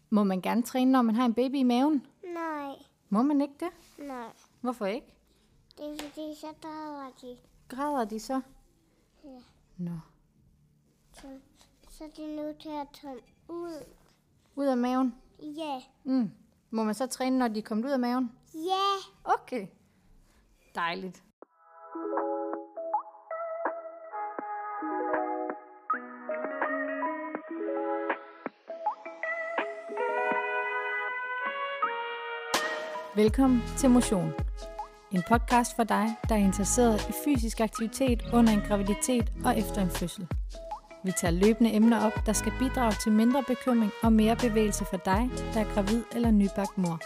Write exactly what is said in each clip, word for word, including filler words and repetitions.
Må man gerne træne, når man har en baby i maven? Nej, Må man ikke det? nej. Hvorfor ikke? Det er fordi, så drager de. Græder de så? Ja. Nå. Så, så er de nødt til at tage ud. Ud af maven? Ja. Mm. Må man så træne, når de er kommet ud af maven? Ja. Okay. Dejligt. Velkommen til Motion. En podcast for dig, der er interesseret i fysisk aktivitet under en graviditet og efter en fødsel. Vi tager løbende emner op, der skal bidrage til mindre bekymring og mere bevægelse for dig, der er gravid eller nybagt mor.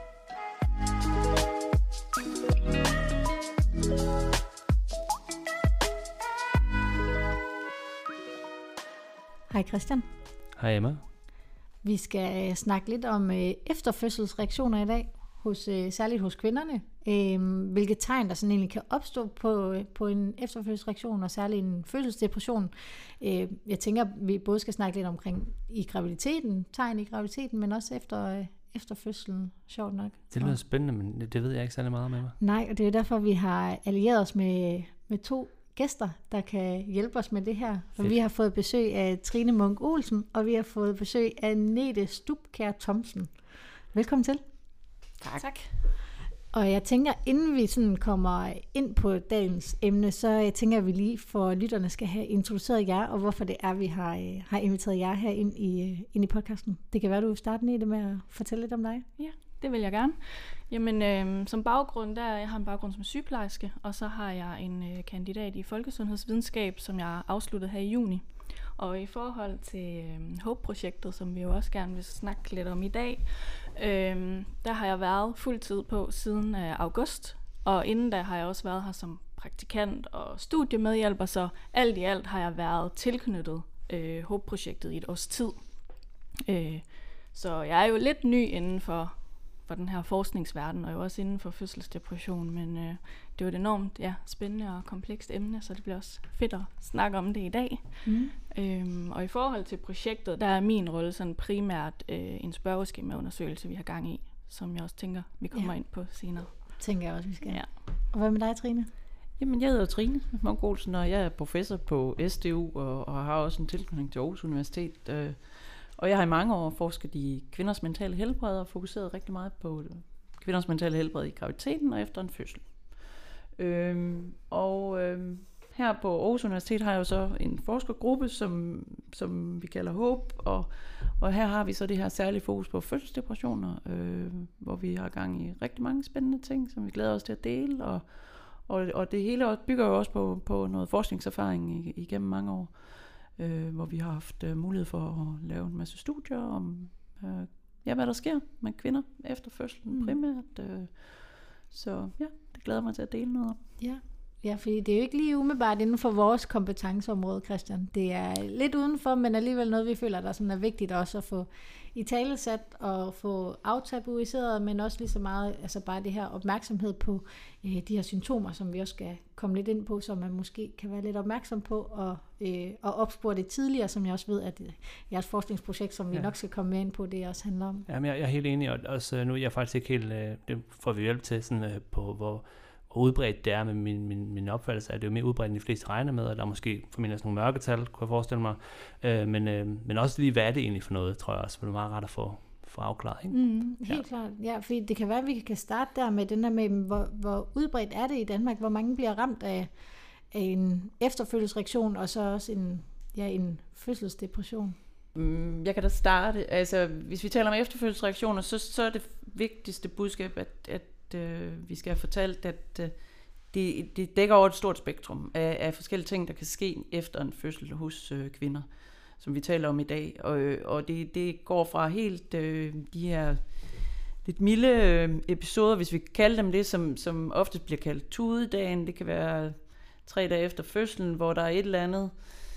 Hej Christian. Hej Emma. Vi skal snakke lidt om øh, efterfødselsreaktioner i dag, hos, øh, særligt hos kvinderne. Øh, hvilke tegn, der sådan egentlig kan opstå på, øh, på en efterfødselsreaktion, og særligt en fødselsdepression. Øh, jeg tænker, vi både skal snakke lidt omkring i graviditeten, tegn i graviditeten, men også efter, øh, efter fødslen, sjovt nok. Det lyder spændende, men det ved jeg ikke særlig meget om, Emma. Nej, og det er derfor, vi har allieret os med, med to gæster, der kan hjælpe os med det her. For vi har fået besøg af Trine Munk Olsen, og vi har fået besøg af Nete Stubkjær Thomsen. Velkommen til. Tak. tak. Og jeg tænker, inden vi sådan kommer ind på dagens emne, så jeg tænker jeg, at vi lige for lytterne skal have introduceret jer, og hvorfor det er, vi har, har inviteret jer her ind i, ind i podcasten. Det kan være, du vil starte ned det med at fortælle lidt om dig. Ja, det vil jeg gerne. Jamen, øh, som baggrund, der jeg har en baggrund som sygeplejerske, og så har jeg en øh, kandidat i folkesundhedsvidenskab, som jeg afsluttede her i juni. Og i forhold til øh, HOPE-projektet, som vi jo også gerne vil snakke lidt om i dag, øh, der har jeg været fuldtid på siden øh, august, og inden da har jeg også været her som praktikant og studiemedhjælper, så alt i alt har jeg været tilknyttet øh, HOPE-projektet i et års tid. Øh, så jeg er jo lidt ny inden for for den her forskningsverden, og jo også inden for fødselsdepression, men øh, det er jo et enormt ja, spændende og komplekst emne, så det bliver også fedt at snakke om det i dag. Mm. Øhm, og i forhold til projektet, der er min rolle sådan primært øh, en spørgeskemaundersøgelse, vi har gang i, som jeg også tænker, vi kommer ja. ind på senere. Tænker jeg også, vi skal. Ja. Og hvad med dig, Trine? Jamen, jeg hedder Trine Munk Olsen, og jeg er professor på S D U, og, og har også en tilknytning til Aarhus Universitet. Øh, Og jeg har i mange år forsket i kvinders mentale helbred og fokuseret rigtig meget på kvinders mentale helbred i graviditeten og efter en fødsel. Øhm, og øhm, her på Aarhus Universitet har jeg jo så en forskergruppe, som, som vi kalder HOPE, og, og her har vi så det her særlige fokus på fødselsdepressioner, øh, hvor vi har gang i rigtig mange spændende ting, som vi glæder os til at dele, og, og, og det hele bygger jo også på, på noget forskningserfaring igennem mange år. Øh, hvor vi har haft øh, mulighed for at lave en masse studier om, øh, ja, hvad der sker med kvinder efter fødslen mm. primært. Øh, så ja, det glæder mig til at dele noget om. Ja. Ja, fordi det er jo ikke lige umiddelbart inden for vores kompetenceområde, Christian. Det er lidt udenfor, men alligevel noget, vi føler, der sådan er vigtigt også at få i talesat og få aftabuiseret, men også lige så meget, altså bare det her opmærksomhed på øh, de her symptomer, som vi også skal komme lidt ind på, så man måske kan være lidt opmærksom på og, øh, og opspore det tidligere, som jeg også ved, at jeres forskningsprojekt, som vi ja. nok skal komme med ind på, det også handler om. Jamen, jeg, jeg er helt enig, og også nu er jeg faktisk ikke helt, øh, det får vi hjælp til, sådan, øh, på hvor og udbredt det er med min, min, min opfattelse, at det er jo mere udbredt, end de fleste regner med, og der er måske formentlig sådan nogle mørketal, kunne jeg forestille mig, øh, men, øh, men også lige, hvad er det egentlig for noget, tror jeg også, for det er meget rart at få, få afklaret. Ikke? Mm, helt ja. klart, ja, fordi det kan være, at vi kan starte der med den der med, hvor, hvor udbredt er det i Danmark, hvor mange bliver ramt af, af en efterfødselsreaktion, og så også en, ja, en fødselsdepression. Mm, jeg kan da starte, altså hvis vi taler om efterfødselsreaktioner, så, så er det vigtigste budskab, at, at vi skal have fortalt, at det, det dækker over et stort spektrum af, af forskellige ting, der kan ske efter en fødsel hos øh, kvinder, som vi taler om i dag. Og, og det, det går fra helt øh, de her lidt milde øh, episoder, hvis vi kan kalde dem det, som, som oftest bliver kaldt tudedagen. Det kan være tre dage efter fødslen, hvor der er et eller andet,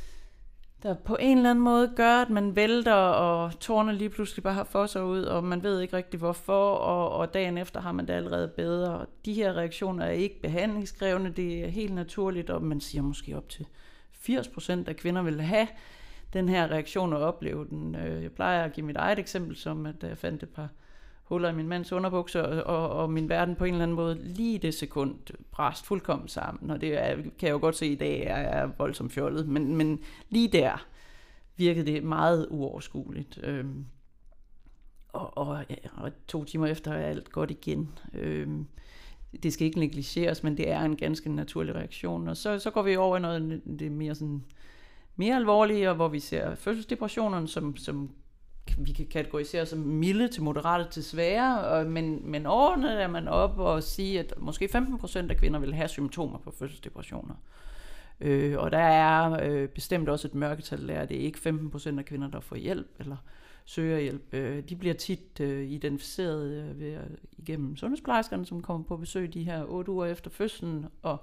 der på en eller anden måde gør, at man vælter, og tårerne lige pludselig bare har for sig ud, og man ved ikke rigtig hvorfor, og, og dagen efter har man det allerede bedre. Og de her reaktioner er ikke behandlingskrævende, det er helt naturligt, og man siger måske op til firs procent af kvinder vil have den her reaktion og opleve den. Jeg plejer at give mit eget eksempel, som at jeg fandt et par huller i min mands underbukser, og, og, og min verden på en eller anden måde lige det sekund brast fuldkommen sammen. Og det er, kan jeg jo godt se i dag, er jeg er voldsomt fjollet, men, men lige der virkede det meget uoverskueligt. Øhm, og, og, ja, og to timer efter er alt godt igen. Øhm, det skal ikke negligeres, men det er en ganske naturlig reaktion. Og så, så går vi over i noget det mere, sådan, mere alvorlige, og hvor vi ser fødselsdepressionerne, som, som vi kan kategorisere som milde til moderate til svære, og, men, men overordnet er man op og sige, at måske femten procent af kvinder vil have symptomer på fødselsdepressioner. Øh, og der er øh, bestemt også et mørketal der. Det er ikke femten procent af kvinder, der får hjælp eller søger hjælp. Øh, de bliver tit øh, identificeret øh, ved, øh, igennem sundhedsplejerskerne, som kommer på besøg de her otte uger efter fødslen, og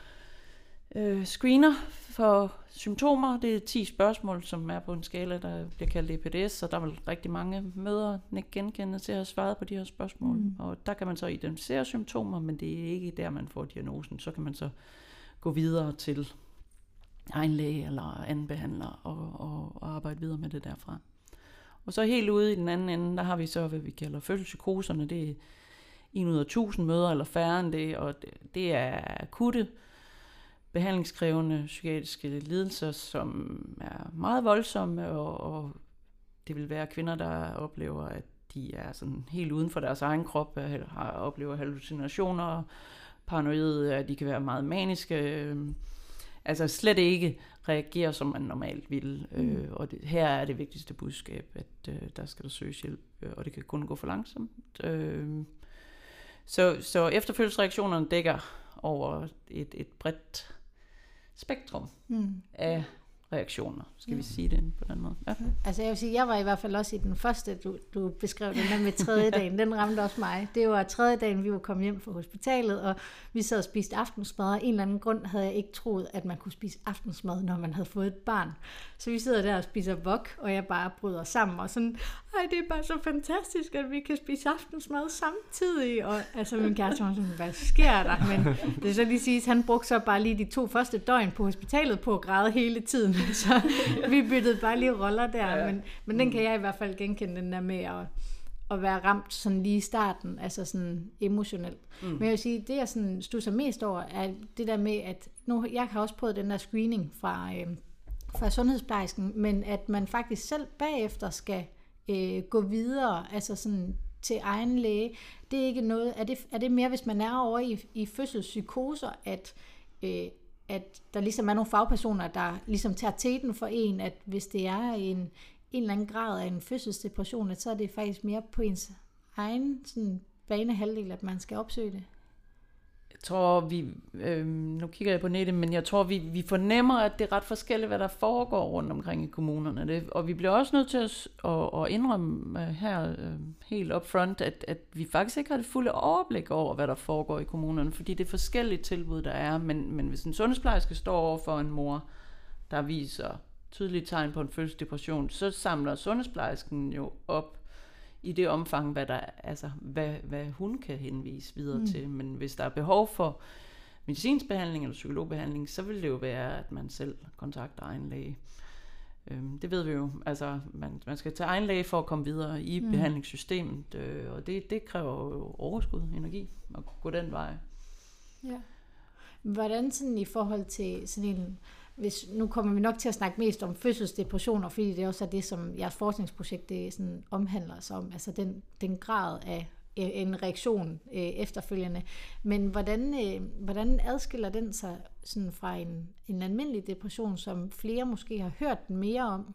øh, screener for symptomer. Det er ti spørgsmål, som er på en skala, der bliver kaldt E P D S, og der er vel rigtig mange mødre ikke genkendende til at have svaret på de her spørgsmål. Mm. Og der kan man så identificere symptomer, men det er ikke der, man får diagnosen. Så kan man så gå videre til egen læge eller anden behandler og, og, og arbejde videre med det derfra. Og så helt ude i den anden ende, der har vi så, hvad vi kalder fødselspsykoserne. Det er en ud af tusind mødre eller færre end det, og det, det er akutte, behandlingskrævende psykiatriske lidelser, som er meget voldsomme, og, og det vil være kvinder, der oplever, at de er sådan helt uden for deres egen krop, har oplever hallucinationer, paranoide, at de kan være meget maniske, altså slet ikke reagerer, som man normalt vil. Mm. Øh, og det, her er det vigtigste budskab, at øh, der skal der søges hjælp, øh, og det kan kun gå for langsomt. Øh, så, så efterfølgelsesreaktionerne dækker over et, et bredt spektrum mm. af reaktioner, skal ja. vi sige det på den måde. Ja. Altså jeg vil sige, jeg var i hvert fald også i den første, du, du beskrev, den der med tredje dagen, den ramte også mig. Det var tredje dagen, vi var kommet hjem fra hospitalet, og vi sad og spiste aftensmad, og af en eller anden grund havde jeg ikke troet, at man kunne spise aftensmad, når man havde fået et barn. Så vi sidder der og spiser wok, og jeg bare bryder sammen, og sådan, ej, det er bare så fantastisk, at vi kan spise aftensmad samtidig, og altså min kæreste var sådan, hvad sker der? Men det er så lige siges, han brugte så bare lige de to første døgn på hospitalet på at græde hele tiden, så vi byttede bare lige roller der, ja, ja. Men, men den kan jeg i hvert fald genkende, den der med at, at være ramt sådan lige i starten, altså sådan emotionelt. Mm. Men jeg vil sige, det jeg sådan stusser mest over, er det der med, at nu, jeg har også prøvet den der screening fra, øh, fra sundhedsplejersken, men at man faktisk selv bagefter skal øh, gå videre, altså sådan til egen læge. Det er ikke noget, er det, er det mere, hvis man er over i, i fødselspsykoser, at øh, at der ligesom er nogle fagpersoner, der ligesom tager teten for en, at hvis det er en, en eller anden grad af en fødselsdepression, at så er det faktisk mere på ens egen sådan, banehalvdel, at man skal opsøge det. Jeg tror, vi, øh, nu kigger jeg på nettet, men jeg tror, vi, vi fornemmer, at det er ret forskelligt, hvad der foregår rundt omkring i kommunerne. Det, og vi bliver også nødt til at, at, at indrømme her øh, helt upfront, at, at vi faktisk ikke har det fulde overblik over, hvad der foregår i kommunerne, fordi det er forskellige tilbud, der er. Men, men hvis en sundhedsplejerske står over for en mor, der viser tydelige tegn på en fødselsdepression, så samler sundhedsplejersken jo op i det omfang, hvad, der, altså, hvad, hvad hun kan henvise videre mm. til. Men hvis der er behov for medicinsk behandling eller psykologbehandling, så vil det jo være, at man selv kontakter egen læge. Øhm, det ved vi jo. Altså, man, man skal til egen læge for at komme videre i mm. behandlingssystemet, øh, og det, det kræver jo overskud, energi, at gå den vej. Ja. Hvordan sådan i forhold til sådan en, hvis, nu kommer vi nok til at snakke mest om fødselsdepressioner, fordi det også er det, som jeres forskningsprojekt det sådan omhandler sig om, altså den, den grad af en reaktion øh, efterfølgende. Men hvordan, øh, hvordan adskiller den sig sådan fra en, en almindelig depression, som flere måske har hørt mere om?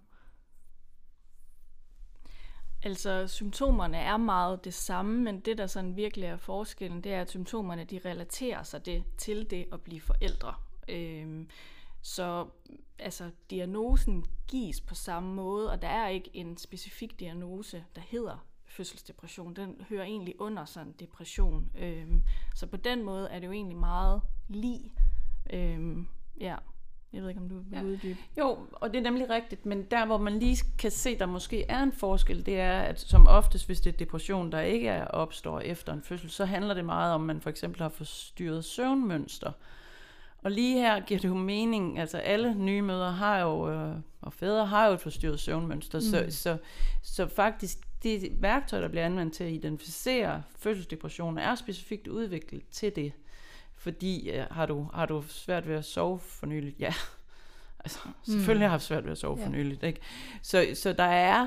Altså, symptomerne er meget det samme, men det, der sådan virkelig er forskellen, det er, at symptomerne, de relaterer sig det, til det at blive forældre. Øhm, så altså, diagnosen gives på samme måde, og der er ikke en specifik diagnose, der hedder fødselsdepression. Den hører egentlig under sådan depression. Øhm, så på den måde er det jo egentlig meget lig. Øhm, ja. Jeg ved ikke, om du vil ja. uddybe. Jo, og det er nemlig rigtigt, men der, hvor man lige kan se, der måske er en forskel, det er, at som oftest, hvis det er depression, der ikke er opstår efter en fødsel, så handler det meget om, at man for eksempel har forstyrret søvnmønster. Og lige her giver det jo mening, altså alle nye mødre har jo, øh, og fædre har jo et forstyrret søvnmønster, mm. så, så, så faktisk det værktøj, der bliver anvendt til at identificere fødselsdepression, er specifikt udviklet til det. Fordi øh, har, du, har du svært ved at sove for nyligt? Ja, altså selvfølgelig mm. har jeg haft svært ved at sove ja. for nyligt. Ikke? Så, så der er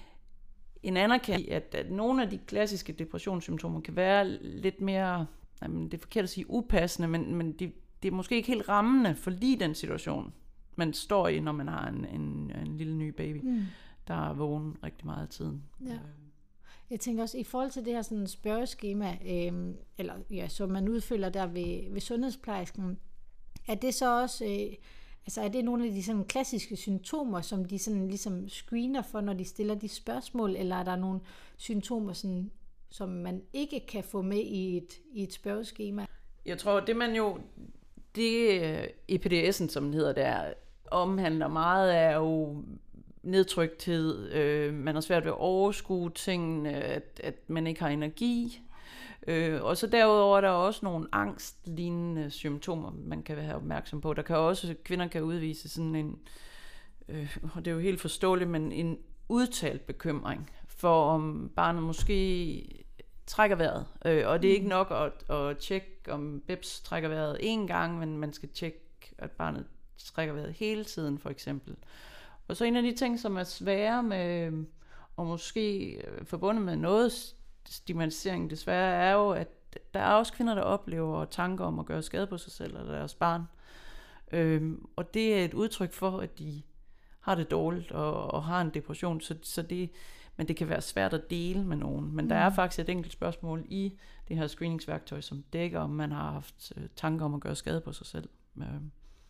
en anerkendelse, at, at nogle af de klassiske depressionssymptomer kan være lidt mere, jamen, det er forkert at sige upassende, men, men de, det er måske ikke helt rammende for lige den situation, man står i, når man har en, en, en lille ny baby, mm. der er vågen rigtig meget af tiden. Ja. Jeg tænker også, i forhold til det her sådan spørgeskema, øh, eller ja, som man udfylder der ved, ved sundhedsplejersken, er det så også, øh, altså er det nogle af de sådan klassiske symptomer, som de sådan ligesom screener for, når de stiller de spørgsmål, eller er der nogle symptomer, sådan, som man ikke kan få med i et, i et spørgeskema? Jeg tror, det man jo, det E P D S'en, som den hedder der, omhandler meget af jo nedtrykthed, øh, man har svært ved at overskue tingene, at, at man ikke har energi. Øh, og så derudover er der også nogle angstlignende symptomer, man kan være opmærksom på. Der kan også, kvinder kan udvise sådan en, øh, og det er jo helt forståeligt, men en udtalt bekymring for, om barnet måske trækker vejret. Øh, og det er ikke nok at, at tjekke, om Bebs trækker vejret én gang, men man skal tjekke, at barnet trækker vejret hele tiden, for eksempel. Og så en af de ting, som er svære med, og måske forbundet med noget stigmatisering desværre, er jo, at der er også kvinder, der oplever tanker om at gøre skade på sig selv eller deres barn. Øhm, og det er et udtryk for, at de har det dårligt og, og har en depression, så, så det, men det kan være svært at dele med nogen. Men mm. der er faktisk et enkelt spørgsmål i det her screeningsværktøj, som dækker, om man har haft tanker om at gøre skade på sig selv. Øhm,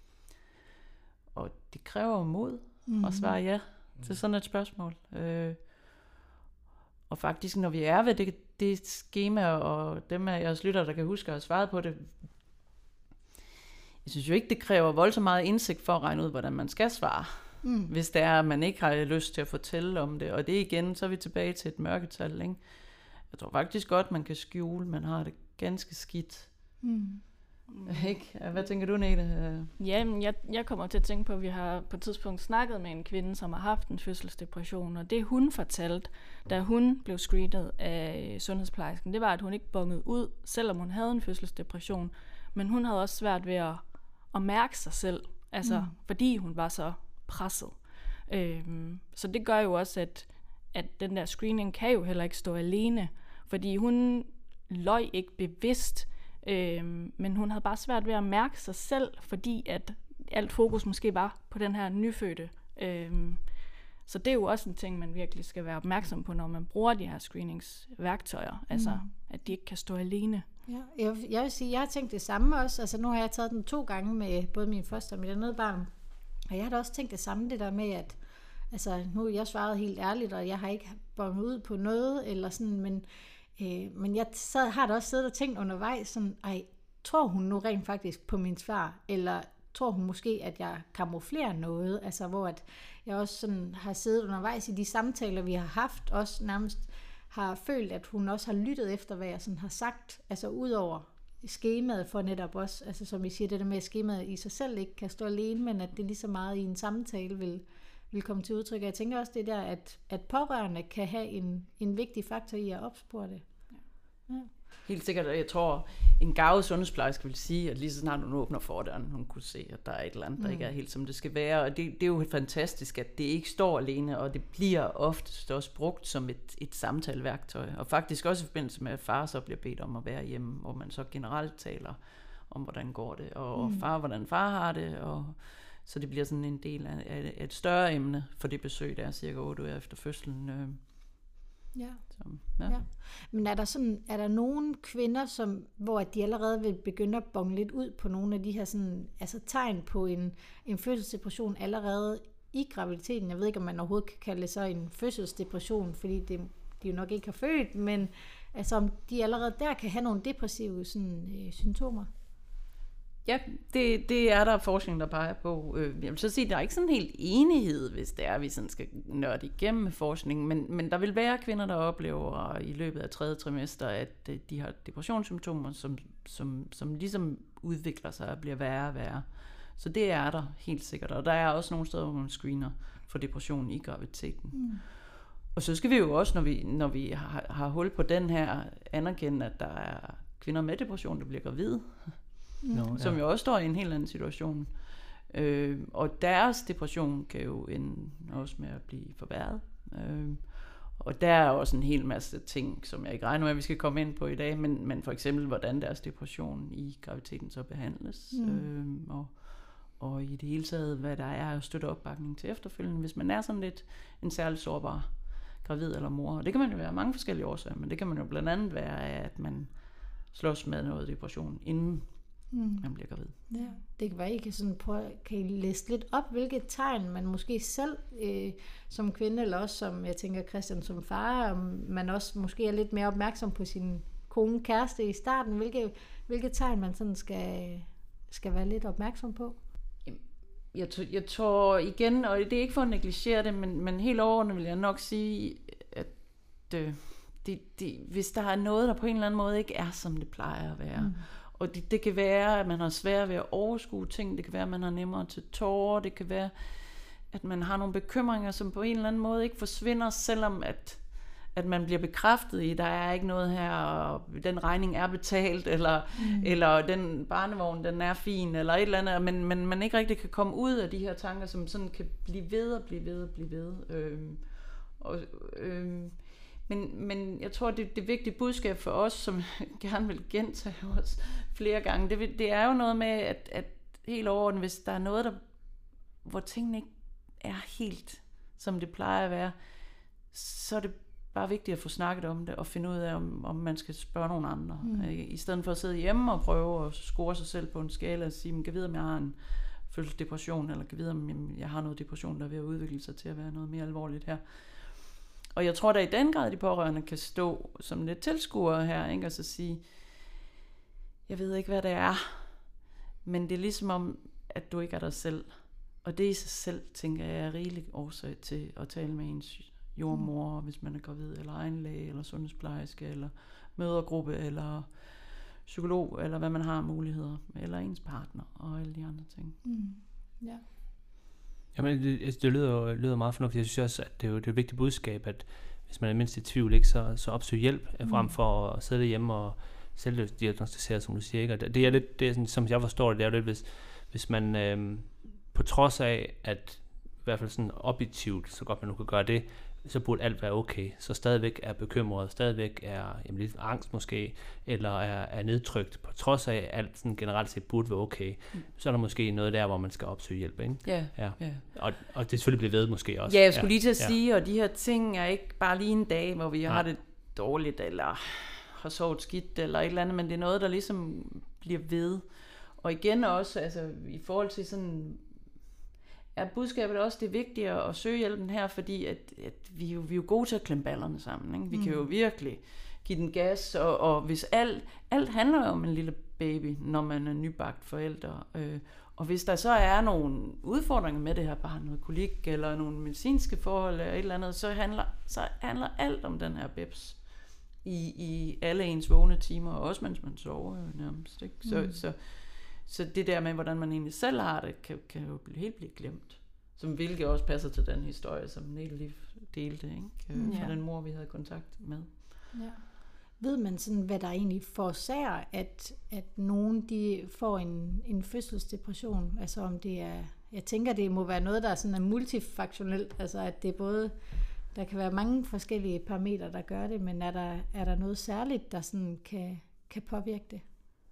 og det kræver mod mm. at svare ja til sådan et spørgsmål. Øh, og faktisk, når vi er ved det, det skema, og dem af jeres lyttere, der kan huske at have svaret på det, jeg synes jo ikke, det kræver voldsomt meget indsigt for at regne ud, hvordan man skal svare. Mm. Hvis det er, at man ikke har lyst til at fortælle om det. Og det igen, så er vi tilbage til et mørketal. Ikke? Jeg tror faktisk godt, man kan skjule, man har det ganske skidt. Mm. Ikke? Hvad tænker du, Nete? Jamen, jeg, jeg kommer til at tænke på, at vi har på et tidspunkt snakket med en kvinde, som har haft en fødselsdepression, og det hun fortalte, da hun blev screenet af sundhedsplejersken, det var, at hun ikke bongede ud, selvom hun havde en fødselsdepression, men hun havde også svært ved at, at mærke sig selv, altså mm. fordi hun var så presset. Øhm, så det gør jo også, at, at den der screening kan jo heller ikke stå alene, fordi hun løj ikke bevidst, Øhm, men hun havde bare svært ved at mærke sig selv, fordi at alt fokus måske var på den her nyfødte. Øhm, så det er jo også en ting, man virkelig skal være opmærksom på, når man bruger de her screeningsværktøjer. Mm. Altså, at de ikke kan stå alene. Ja, jeg, jeg vil sige, jeg har tænkt det samme også. Altså, nu har jeg taget den to gange med både min første og mit andet barn. Og jeg har da også tænkt det samme, det der med, at altså, nu har jeg svaret helt ærligt, og jeg har ikke bonget ud på noget, eller sådan, men Øh, men jeg sad, har da også siddet og tænkt undervejs, sådan, ej, tror hun nu rent faktisk på min svar, eller tror hun måske, at jeg kamuflerer noget, altså hvor at jeg også sådan har siddet undervejs i de samtaler, vi har haft, også nærmest har følt, at hun også har lyttet efter, hvad jeg sådan har sagt, altså ud over skemaet for netop også, altså som I siger, det der med, at skemaet i sig selv ikke kan stå alene, men at det lige så meget i en samtale vil vil komme til udtryk. Jeg tænker også det der, at, at pårørende kan have en, en vigtig faktor i at opspore det. Ja. Helt sikkert, og jeg tror, en gavet sundhedsplejerske vil sige, at lige så snart hun åbner fordøren, hun kunne se, at der er et eller andet, der mm. ikke er helt som det skal være. Og det, det er jo fantastisk, at det ikke står alene, og det bliver oftest også brugt som et, et samtaleværktøj. Og faktisk også i forbindelse med, at far så bliver bedt om at være hjemme, hvor man så generelt taler om, hvordan går det, og mm. far, hvordan far har det, og så det bliver sådan en del af, af et større emne for det besøg, der er cirka otte uger efter fødslen. Ja. Så, ja. Ja. Men er der sådan, er der nogle kvinder, som, hvor de allerede vil begynde at bonge lidt ud på nogle af de her sådan, altså tegn på en, en fødselsdepression allerede i graviditeten? Jeg ved ikke, om man overhovedet kan kalde det så en fødselsdepression, fordi det, de jo nok ikke har født, men altså om de allerede der kan have nogle depressive sådan, øh, symptomer? Ja, det, det er der forskning, der peger på. Jeg vil så sige, at der er ikke sådan helt enighed, hvis det er, at vi sådan skal nørde igennem med forskningen, men, men der vil være kvinder, der oplever i løbet af tredje trimester, at de har depressionssymptomer, som, som, som ligesom udvikler sig og bliver værre og værre. Så det er der helt sikkert, og der er også nogle steder, hvor man screener for depression i graviditeten. Mm. Og så skal vi jo også, når vi, når vi har, har hul på den her, anerkende, at der er kvinder med depression, der bliver gravide, mm. no, som ja. jo også står i en helt anden situation. Øh, og deres depression kan jo ende også med at blive forværret. Øh, og der er også en hel masse ting, som jeg ikke regner med, at vi skal komme ind på i dag, men, men for eksempel, hvordan deres depression i graviditeten så behandles. Mm. Øh, og og i det hele taget, hvad der er at støtte opbakning til efterfølgende, hvis man er sådan lidt en særlig sårbar gravid eller mor. Og det kan man jo være mange forskellige årsager, men det kan man jo blandt andet være af, at man slås med noget depression, inden mm. man bliver gravid. Ja, det kan være, I kan, sådan prøve, kan I læse lidt op, hvilke tegn man måske selv øh, som kvinde, eller også som, jeg tænker Christian som far, om man også måske er lidt mere opmærksom på sin kone, kæreste i starten, hvilke, hvilke tegn man sådan skal, skal være lidt opmærksom på? Jeg, t- jeg tror igen, og det er ikke for at negligere det, men, men helt overordnet vil jeg nok sige, at det, det, det, hvis der er noget, der på en eller anden måde ikke er, som det plejer at være, mm. og det, det kan være, at man har svært ved at overskue ting, det kan være, at man har nemmere til tårer, det kan være, at man har nogle bekymringer, som på en eller anden måde ikke forsvinder, selvom at at man bliver bekræftet i, der er ikke noget her, og den regning er betalt, eller, mm. eller den barnevogn, den er fin, eller et eller andet, men, men man ikke rigtig kan komme ud af de her tanker, som sådan kan blive ved og blive ved og blive ved. Øhm, og, øhm, men, men jeg tror, det, det vigtige budskab for os, som jeg gerne vil gentage os flere gange, det, det er jo noget med, at, at helt overordnet, hvis der er noget, der, hvor tingene ikke er helt, som det plejer at være, så er det bare vigtigt at få snakket om det, og finde ud af, om, om man skal spørge nogle andre. Mm. I stedet for at sidde hjemme og prøve at score sig selv på en skala og sige, kan vide, om jeg har en følelse depression, eller kan vide, om jeg har noget depression, der er ved at udvikle sig til at være noget mere alvorligt her. Og jeg tror da i den grad, de pårørende kan stå som lidt tilskuere her, ikke? Og så sige, jeg ved ikke, hvad det er, men det er ligesom om, at du ikke er dig selv. Og det i sig selv, tænker jeg, er rigelig årsag til at tale med ens jordmor, hvis man er gravid, eller egen læge, eller sundhedsplejerske, eller mødergruppe, eller psykolog, eller hvad man har af muligheder, eller ens partner, og alle de andre ting. Mm. Ja. Jamen, det, det lyder, lyder meget fornuftigt. Jeg synes også, at det er jo det er et vigtigt budskab, at hvis man er mindst i tvivl, ikke, så, så opsøg hjælp, mm. frem for at sidde hjemme og selv diagnostisere, som du siger. Ikke? Og det er lidt, det er sådan, som jeg forstår det, det er jo lidt, hvis, hvis man øhm, på trods af, at i hvert fald sådan objektivt, så godt man nu kan gøre det, så burde alt være okay. Så stadigvæk er bekymret, stadigvæk er jamen, lidt angst måske, eller er, er nedtrykt, på trods af, at alt sådan generelt set burde være okay. Mm. Så er der måske noget der, hvor man skal opsøge hjælp, ikke? Ja, ja. ja. Og, og det selvfølgelig bliver ved måske også. Ja, jeg skulle lige til at ja. sige, og de her ting er ikke bare lige en dag, hvor vi ja. har det dårligt, eller har sovet skidt, eller et eller andet, men det er noget, der ligesom bliver ved. Og igen også, altså i forhold til sådan, er budskabet også det vigtige at søge hjælpen her, fordi at, at vi, jo, vi er jo gode til at klemme ballerne sammen. Ikke? Vi mm. kan jo virkelig give den gas, og, og hvis alt, alt handler om en lille baby, når man er nybagt forældre, øh, og hvis der så er nogle udfordringer med det her barn, noget kolik, eller nogle medicinske forhold, eller et eller andet, så handler, så handler alt om den her bebs i, i alle ens vågne timer, og også mens man sover nærmest. Ikke? Så, mm. så Så det der med, hvordan man egentlig selv har det, kan, kan jo helt blive glemt. Som hvilket også passer til den historie, som Nele delte, ikke? Mm, fra ja. den mor, vi havde kontakt med. Ja. Ved man sådan, hvad der egentlig forårsager, at, at nogen de får en, en fødselsdepression? Altså om det er, jeg tænker, det må være noget, der er sådan er multifaktionelt, altså at det er både, der kan være mange forskellige parametre, der gør det, men er der, er der noget særligt, der sådan kan, kan påvirke det?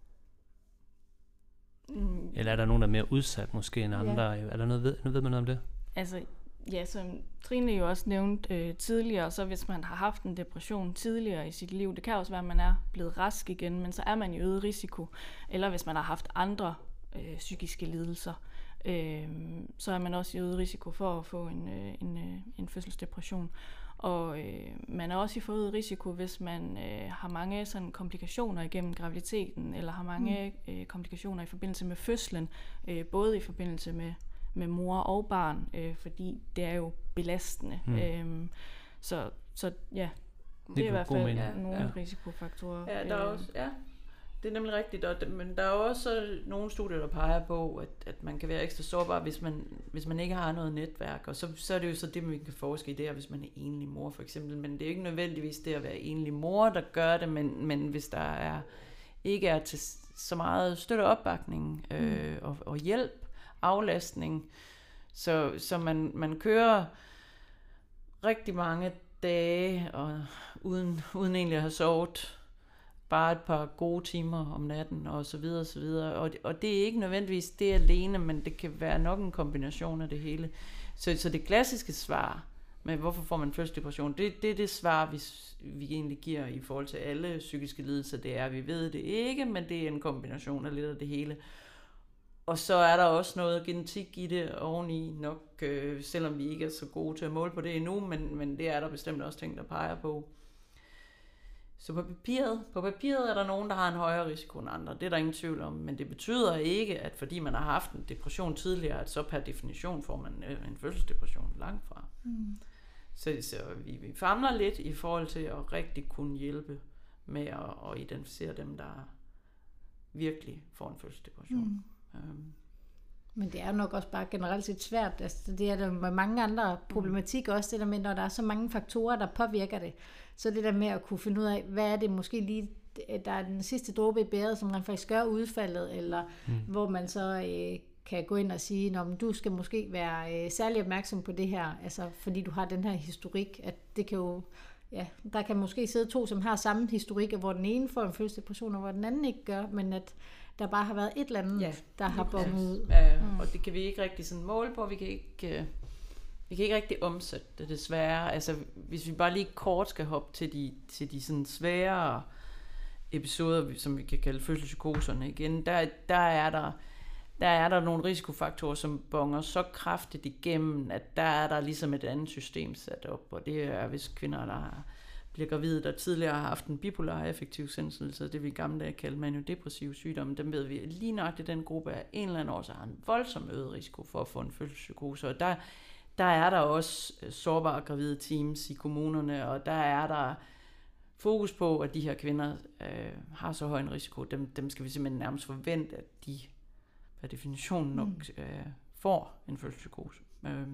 Mm. Eller er der nogen, der er mere udsat måske end andre? Ja. Er der noget, ved, ved man noget om det? Altså, ja, som Trine jo også nævnte øh, tidligere, så hvis man har haft en depression tidligere i sit liv, det kan også være, at man er blevet rask igen, men så er man i øget risiko. Eller hvis man har haft andre øh, psykiske lidelser, øh, så er man også i øget risiko for at få en, øh, en, øh, en fødselsdepression. Og øh, man er også i forøget risiko, hvis man øh, har mange sådan, komplikationer igennem graviditeten, eller har mange mm. øh, komplikationer i forbindelse med fødslen, øh, både i forbindelse med, med mor og barn, øh, fordi det er jo belastende. Mm. Øh, så, så ja, det, det er i hvert fald ja, nogle ja. risikofaktorer. Ja, der er også, ja. det er nemlig rigtigt, og, men der er også nogle studier, der peger på, at, at man kan være ekstra sårbar, hvis man, hvis man ikke har noget netværk, og så, så er det jo så det, man kan forske i, det er, hvis man er enlig mor for eksempel, men det er jo ikke nødvendigvis det at være enlig mor, der gør det, men, men hvis der er, ikke er til så meget støtte og opbakning øh, og, og hjælp, aflastning, så, så man, man kører rigtig mange dage og uden, uden egentlig at have sovet, bare et par gode timer om natten og så videre og så videre, og, og det er ikke nødvendigvis det alene, men det kan være nok en kombination af det hele. Så, så det klassiske svar med hvorfor får man fødselsdepression, det, det er det svar vi, vi egentlig giver i forhold til alle psykiske lidelser, det er, vi ved det ikke, men det er en kombination af lidt af det hele. Og så er der også noget genetik i det oveni nok, øh, selvom vi ikke er så gode til at måle på det endnu, men, men det er der bestemt også ting, der peger på. Så på papiret, på papiret er der nogen, der har en højere risiko end andre. Det er der ingen tvivl om, men det betyder ikke, at fordi man har haft en depression tidligere, at så per definition får man en fødselsdepression langt fra. Mm. Så, så vi, vi famler lidt i forhold til at rigtig kunne hjælpe med at, at identificere dem, der virkelig får en fødselsdepression. Mm. Um. Men det er jo nok også bare generelt set svært. Altså, det er der med mange andre problematikker også, det der med, når der er så mange faktorer, der påvirker det. Så det der med at kunne finde ud af, hvad er det måske lige, der er den sidste dråbe i bæret, som man faktisk gør udfaldet, eller mm. hvor man så øh, kan gå ind og sige, at du skal måske være øh, særlig opmærksom på det her, altså fordi du har den her historik, at det kan jo, ja, der kan måske sidde to, som har samme historik, hvor den ene får en fødselsdepression, og hvor den anden ikke gør, men at der bare har været et eller andet, ja, der har bommet ud. Ja, mm. Og det kan vi ikke rigtig sådan måle på, vi kan ikke... Uh... Vi kan ikke rigtig omsætte det, desværre. Altså, hvis vi bare lige kort skal hoppe til de, til de sådan svære episoder, som vi kan kalde fødselspsykoserne igen, der, der, er der, der er der nogle risikofaktorer, som bonger så kraftigt igennem, at der er der ligesom et andet system sat op, og det er, hvis kvinder, der bliver gravide, der tidligere har haft en bipolar affektiv sindslidelse, det vi i gamle dage kaldte maniodepressiv sygdom, dem ved vi lige nøjagtigt, den gruppe af en eller anden årsag har en voldsom øget risiko for at få en fødselspsykose, og der Der er der også sårbare gravide teams i kommunerne, og der er der fokus på, at de her kvinder øh, har så høj en risiko. Dem, dem skal vi simpelthen nærmest forvente, at de per definition nok øh, får en fødselspsykose. Øh,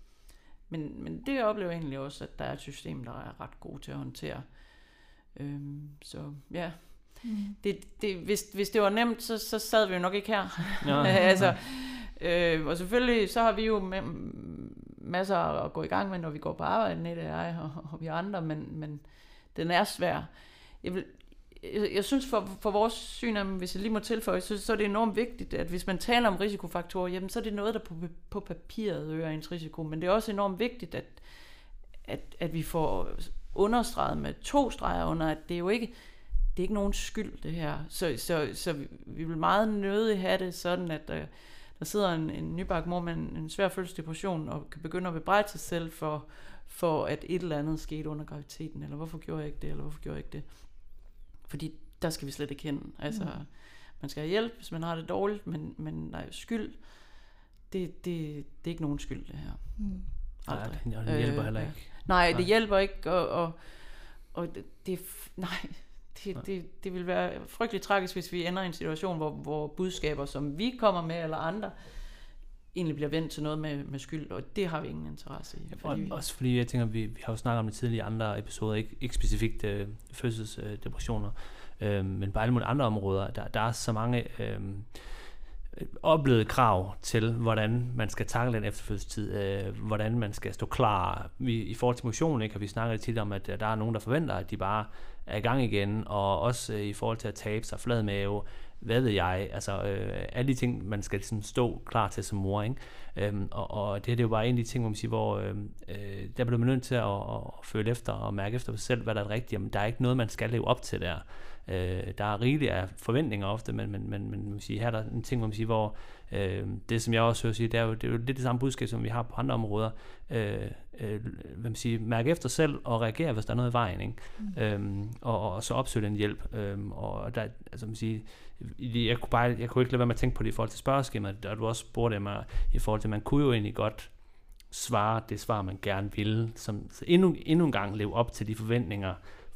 men, men det oplever jeg egentlig også, at der er et system, der er ret god til at håndtere. Øh, så ja, mm. det, det, hvis, hvis det var nemt, så, så sad vi jo nok ikke her. Ja. altså, øh, og selvfølgelig så har vi jo med, masser at gå i gang med, når vi går på arbejde, Nette og jeg og, og vi andre, men, men den er svær. Jeg, vil, jeg, jeg synes for, for vores syn, hvis jeg lige må tilføje, så, så er det enormt vigtigt, at hvis man taler om risikofaktorer, jamen, så er det noget, der på, på papiret øger ens risiko, men det er også enormt vigtigt, at, at, at vi får understreget med to streger under, at det er jo ikke, det er ikke nogen skyld, det her. Så, så, så vi, vi vil meget nødig have det sådan, at der, der sidder en, en nybagt mor med en, en svær fødselsdepression og kan begynde at bebrejde sig selv for, for, at et eller andet skete under graviditeten, eller hvorfor gjorde jeg ikke det, eller hvorfor gjorde jeg ikke det. Fordi der skal vi slet ikke hen. Altså, mm. man skal have hjælp, hvis man har det dårligt, men, men nej, skyld, det, det, det er ikke nogen skyld, det her. Mm. Nej, det, det hjælper øh, heller ikke. Nej, det hjælper ikke, og, og, og det, det, nej, det, det, det vil være frygteligt tragisk, hvis vi ender i en situation, hvor, hvor budskaber, som vi kommer med, eller andre, egentlig bliver vendt til noget med, med skyld, og det har vi ingen interesse i. Fordi og, vi... Også fordi jeg tænker, vi, vi har jo snakket om det tidligere i andre episoder, ikke, ikke specifikt øh, fødselsdepressioner, øh, men på alle mulige andre områder, der, der er så mange øh, oplevede krav til, hvordan man skal takle den efterfødselstid, øh, hvordan man skal stå klar. Vi, I forhold til motion, ikke, har vi snakket tit om, at der er nogen, der forventer, at de bare er i gang igen, og også øh, i forhold til at tabe sig, flad mave, hvad ved jeg, altså øh, alle de ting, man skal sådan stå klar til som mor, ikke? Øhm, og, og det, det er jo bare en af de ting, hvor man siger, hvor øh, der bliver man nødt til at, at, at føle efter og mærke efter sig selv, hvad der er rigtigt, men der er ikke noget, man skal leve op til der. Øh, der er rigeligt af forventninger ofte, men, men, men, men man siger, her er der en ting, hvor man siger, hvor øh, det, som jeg også hører sige, det er, jo, det er jo lidt det samme budskab, som vi har på andre områder. Øh, øh, hvad man siger, mærke efter selv og reagere, hvis der er noget i vejen, ikke? Mm. Øhm, og, og så opsøge den hjælp. Øhm, og der, altså man siger, jeg kunne, bare, jeg kunne ikke lade være med at tænke på det i forhold til spørgeskemaet, og du også spurgte mig i forhold til, at man kunne jo egentlig godt svare det svar, man gerne ville, som så endnu, endnu en gang leve op til de forventninger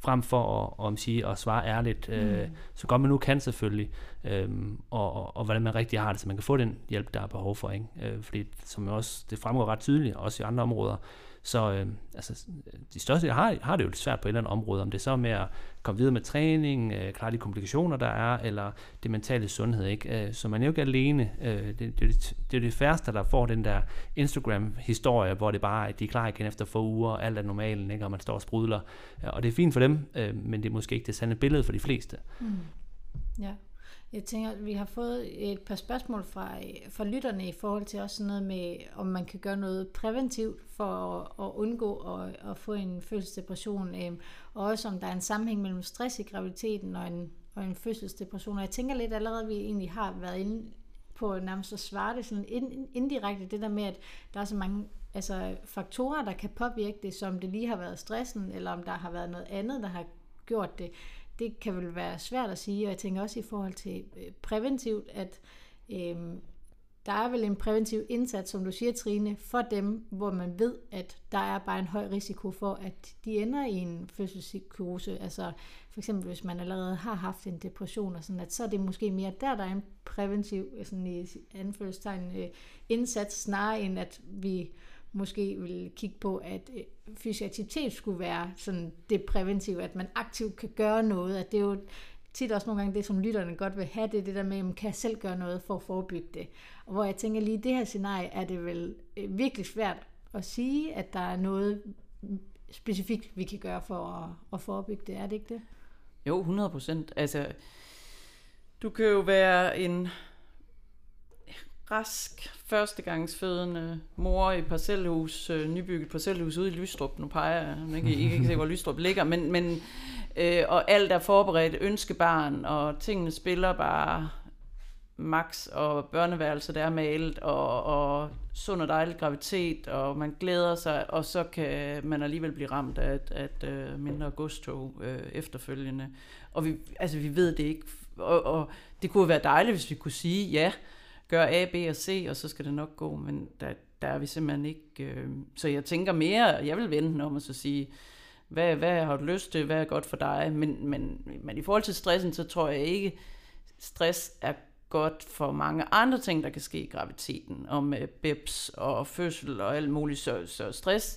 frem for at, om sige, at svare ærligt, øh, mm. så godt man nu kan selvfølgelig, øh, og, og, og hvordan man rigtig har det, så man kan få den hjælp, der er behov for, ikke? Øh, fordi som også, det fremgår ret tydeligt, også i andre områder, så øh, altså, de største har, har det jo lidt svært på et eller andet område, om det så er med at komme videre med træning, øh, klare de komplikationer, der er, eller det mentale sundhed, ikke? Øh, så man er jo ikke alene. Øh, det, det, det, det er det færreste, der får den der Instagram-historie, hvor det bare er, at de er klar igen efter få uger, og alt er normalen, ikke? Og man står og sprudler. Og det er fint for dem, øh, men det er måske ikke det sande billede for de fleste. Mm. Ja. Jeg tænker, at vi har fået et par spørgsmål fra, fra lytterne i forhold til også sådan noget med, om man kan gøre noget præventivt for at, at undgå at, at få en fødselsdepression, øh, og også om der er en sammenhæng mellem stress i graviditeten og en, og en fødselsdepression. Og jeg tænker lidt allerede, at vi egentlig har været inde på nærmest at svare det sådan indirekte, det der med, at der er så mange altså, faktorer, der kan påvirke det, som det lige har været stressen, eller om der har været noget andet, der har gjort det. Det kan vel være svært at sige, og jeg tænker også i forhold til øh, præventivt, at øh, der er vel en præventiv indsats, som du siger, Trine, for dem, hvor man ved, at der er bare en høj risiko for, at de ender i en fødselspsykose. Altså for eksempel, hvis man allerede har haft en depression, og sådan, at så er det måske mere der, der er en præventiv sådan i anførselstegn, øh, indsats, snarere end at vi måske vil kigge på, at fysisk aktivitet skulle være sådan det præventive, at man aktivt kan gøre noget, at det er jo tit også nogle gange det, som lytterne godt vil have, det det der med, at man kan selv gøre noget for at forebygge det. Og hvor jeg tænker lige, i det her scenarie er det vel virkelig svært at sige, at der er noget specifikt, vi kan gøre for at, at forebygge det. Er det ikke det? Jo, hundrede procent. Altså, du kan jo være en rask, førstegangsfødende mor i parcelhus, øh, nybygget parcelhus ude i Lystrup. Nu peger jeg, jeg kan ikke se, hvor Lystrup ligger, men, men øh, og alt er forberedt, ønskebarn, og tingene spiller bare max, og børneværelset er malet, og, og sund og dejlig graviditet, og man glæder sig, og så kan man alligevel blive ramt af et, af et øh, mindre godstog øh, efterfølgende. Og vi, altså, vi ved det ikke, og, og det kunne være dejligt, hvis vi kunne sige, ja, gør A, B og C, og så skal det nok gå, men der, der er vi simpelthen ikke. Øh, så jeg tænker mere, jeg vil vente den om at så sige, hvad, hvad har du lyst til, hvad er godt for dig, men, men, men i forhold til stressen, så tror jeg ikke, stress er godt for mange andre ting, der kan ske i graviditeten, om øh, babs og fødsel og alt muligt, så, så stress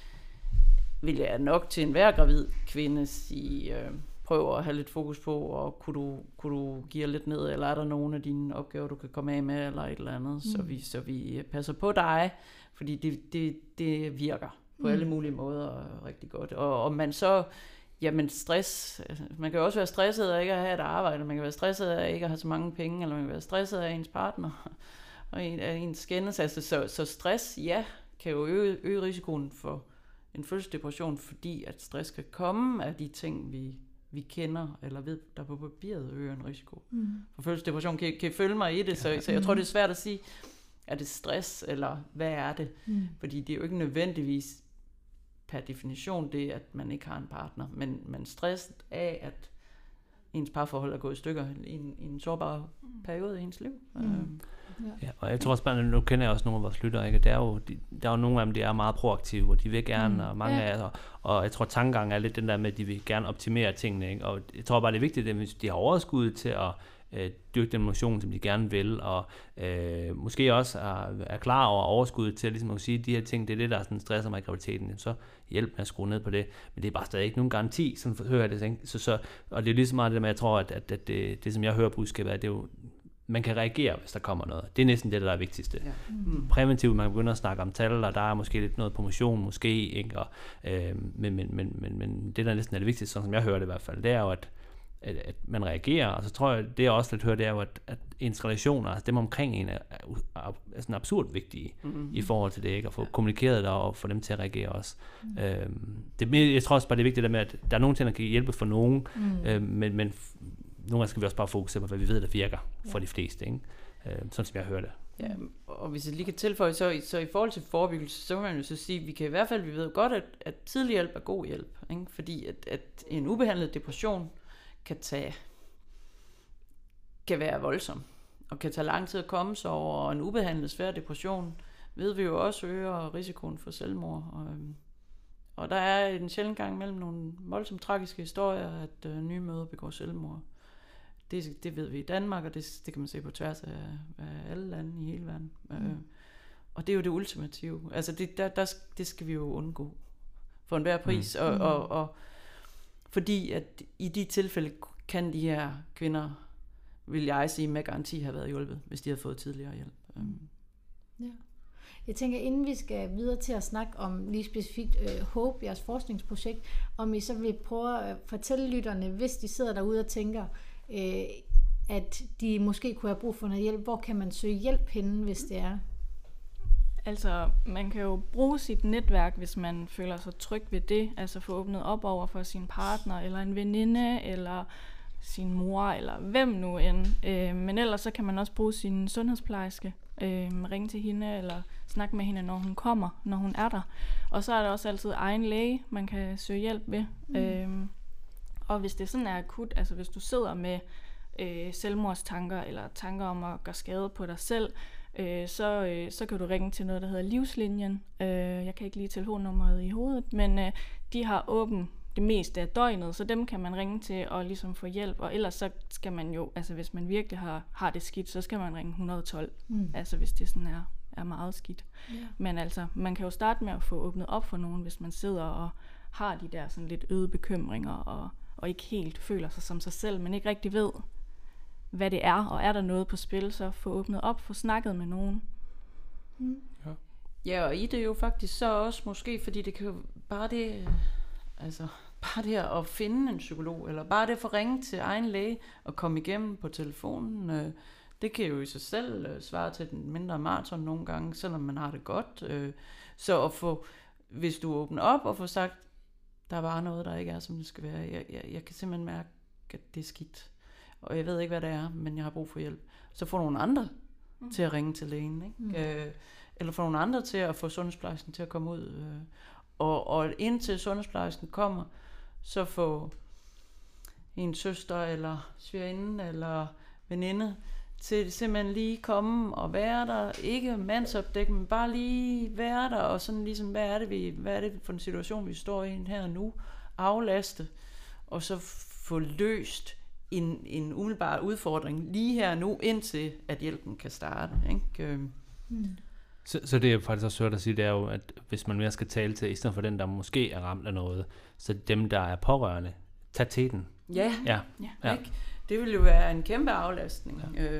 vil jeg nok til enhver gravid kvinde sige, øh, prøv at have lidt fokus på, og kunne du, kunne du give lidt ned, eller er der nogle af dine opgaver, du kan komme af med, eller et eller andet, mm. så, vi, så vi passer på dig, fordi det, det, det virker på mm. alle mulige måder rigtig godt. Og om man så, jamen stress, altså, man kan jo også være stresset af ikke at have et arbejde, man kan være stresset af ikke at have så mange penge, eller man kan være stresset af ens partner, og af ens skændes, altså, så, så stress, ja, kan jo øge, øge risikoen for en fødselsdepression, fordi at stress kan komme af de ting, vi vi kender, eller ved, der på papiret øger en risiko. Mm. For fødselsdepression kan, kan følge mig i det, så, så jeg tror, det er svært at sige, er det stress, eller hvad er det? Mm. Fordi det er jo ikke nødvendigvis per definition det, at man ikke har en partner, men man stresset af, at ens parforhold er gået i stykker i en, i en sårbar periode i ens liv. Mm. Øhm. Ja, og jeg tror også bare, nu kender jeg også nogle af vores lyttere, ikke? Der er jo, de, der er jo nogle af dem, der er meget proaktive, og de vil gerne, mm. og mange ja. af jer, og jeg tror, tankegangen er lidt den der med, at de vil gerne optimere tingene, ikke? Og jeg tror bare, det er vigtigt, at hvis de har overskud til at øh, dyrke den motion, som de gerne vil, og øh, måske også er, er klar over overskuddet til ligesom at sige, at de her ting, det er det, der sådan stresser mig i graviditeten, så hjælp med at skrue ned på det, men det er bare stadig ikke nogen garanti, sådan hører jeg det, ikke? Så, så, og det er lige så meget det der med, jeg tror, at, at, at det, det, som jeg hører budskabet, at det er jo, man kan reagere, hvis der kommer noget. Det er næsten det, der er vigtigste. Ja. Mm. Præventivt, man begynder at snakke om tal, og der er måske lidt noget promotion, måske, ikke? Og, øh, men, men, men, men, men det, der næsten er det vigtigste, sådan som jeg hører det i hvert fald, det er jo, at, at, at man reagerer, og så tror jeg, det jeg også lidt hører, det er jo, at, at ens relationer, altså dem omkring en, er, er, er sådan absurd vigtige mm-hmm. i forhold til det, ikke? At få ja. kommunikeret det, og få dem til at reagere også. Mm. Øh, det, jeg tror også bare, det er vigtigt, med, at der er nogen ting, der kan hjælpe for nogen, mm. øh, men, men nogle gange skal vi også bare fokusere på, hvad vi ved, der virker for ja. de fleste, ikke? Øh, sådan som jeg hører det. Ja, og hvis jeg lige kan tilføje, så, så i forhold til forebyggelse, så må man jo så sige, at vi kan i hvert fald, vi ved godt, at, at tidlig hjælp er god hjælp, ikke? Fordi at, at en ubehandlet depression kan tage, kan være voldsom, og kan tage lang tid at komme sig over, og en ubehandlet svær depression, ved vi jo også øger risikoen for selvmord, og, og der er en sjældent gang mellem nogle voldsomt tragiske historier, at øh, nye mødre begår selvmord. Det, det ved vi i Danmark, og det, det kan man se på tværs af, af alle lande i hele verden. Mm. Øh, og det er jo det ultimative. Altså det, der, der, det skal vi jo undgå for enhver pris. Mm. Og, og, og fordi at i de tilfælde kan de her kvinder, vil jeg sige med garanti, have været hjulpet, hvis de havde fået tidligere hjælp. Mm. Ja. Jeg tænker, inden vi skal videre til at snakke om lige specifikt øh, HOPE, jeres forskningsprojekt, om I så vil prøve at fortælle lytterne, hvis de sidder derude og tænker, øh, at de måske kunne have brug for noget hjælp, hvor kan man søge hjælp henne, hvis det er? Altså, man kan jo bruge sit netværk, hvis man føler sig tryg ved det, altså få åbnet op over for sin partner, eller en veninde, eller sin mor, eller hvem nu end. Øh, men ellers så kan man også bruge sin sundhedsplejerske, øh, ringe til hende, eller snakke med hende, når hun kommer, når hun er der. Og så er der også altid egen læge, man kan søge hjælp ved. Mm. Øh, og hvis det sådan er akut, altså hvis du sidder med øh, selvmordstanker, eller tanker om at gøre skade på dig selv, øh, så, øh, så kan du ringe til noget, der hedder Livslinjen. Øh, jeg kan ikke lige telefonnummeret i hovedet, men øh, de har åben det meste af døgnet, så dem kan man ringe til og ligesom få hjælp, og ellers så skal man jo, altså hvis man virkelig har, har det skidt, så skal man ringe et et to, mm. altså hvis det sådan er, er meget skidt. Yeah. Men altså, man kan jo starte med at få åbnet op for nogen, hvis man sidder og har de der sådan lidt øde bekymringer, og, og ikke helt føler sig som sig selv, men ikke rigtig ved, hvad det er, og er der noget på spil, så få åbnet op, få snakket med nogen. Mm. Ja. Ja, og i det jo faktisk så også måske, fordi det kan jo bare det, altså bare det at finde en psykolog, eller bare det at få ringe til egen læge og komme igennem på telefonen, øh, det kan jo i sig selv øh, svare til den mindre maraton nogle gange, selvom man har det godt. Øh, så at få, hvis du åbner op og får sagt, der er bare noget, der ikke er, som det skal være. Jeg, jeg, jeg kan simpelthen mærke, at det er skidt. Og jeg ved ikke, hvad det er, men jeg har brug for hjælp. Så får nogle andre mm. til at ringe til lægen, ikke? Mm. Øh, eller får nogle andre til at få sundhedsplejersken til at komme ud. Øh, og, og indtil sundhedsplejersken kommer, så få en søster, eller svigerinde, eller veninde, til simpelthen lige komme og være der. Ikke mandsopdække, men bare lige være der, og sådan ligesom, hvad er det, vi, hvad er det for en situation, vi står i her og nu? Aflaste, og så få løst en, en umiddelbar udfordring lige her nu, indtil at hjælpen kan starte. Ikke? Hmm. Så, så det er faktisk også svært at sige, det er jo, at hvis man mere skal tale til, i stedet for den, der måske er ramt af noget, så dem, der er pårørende, tag til den. Ja, ja. ja. ja. Ikke? Det vil jo være en kæmpe aflastning. Ja. Øh,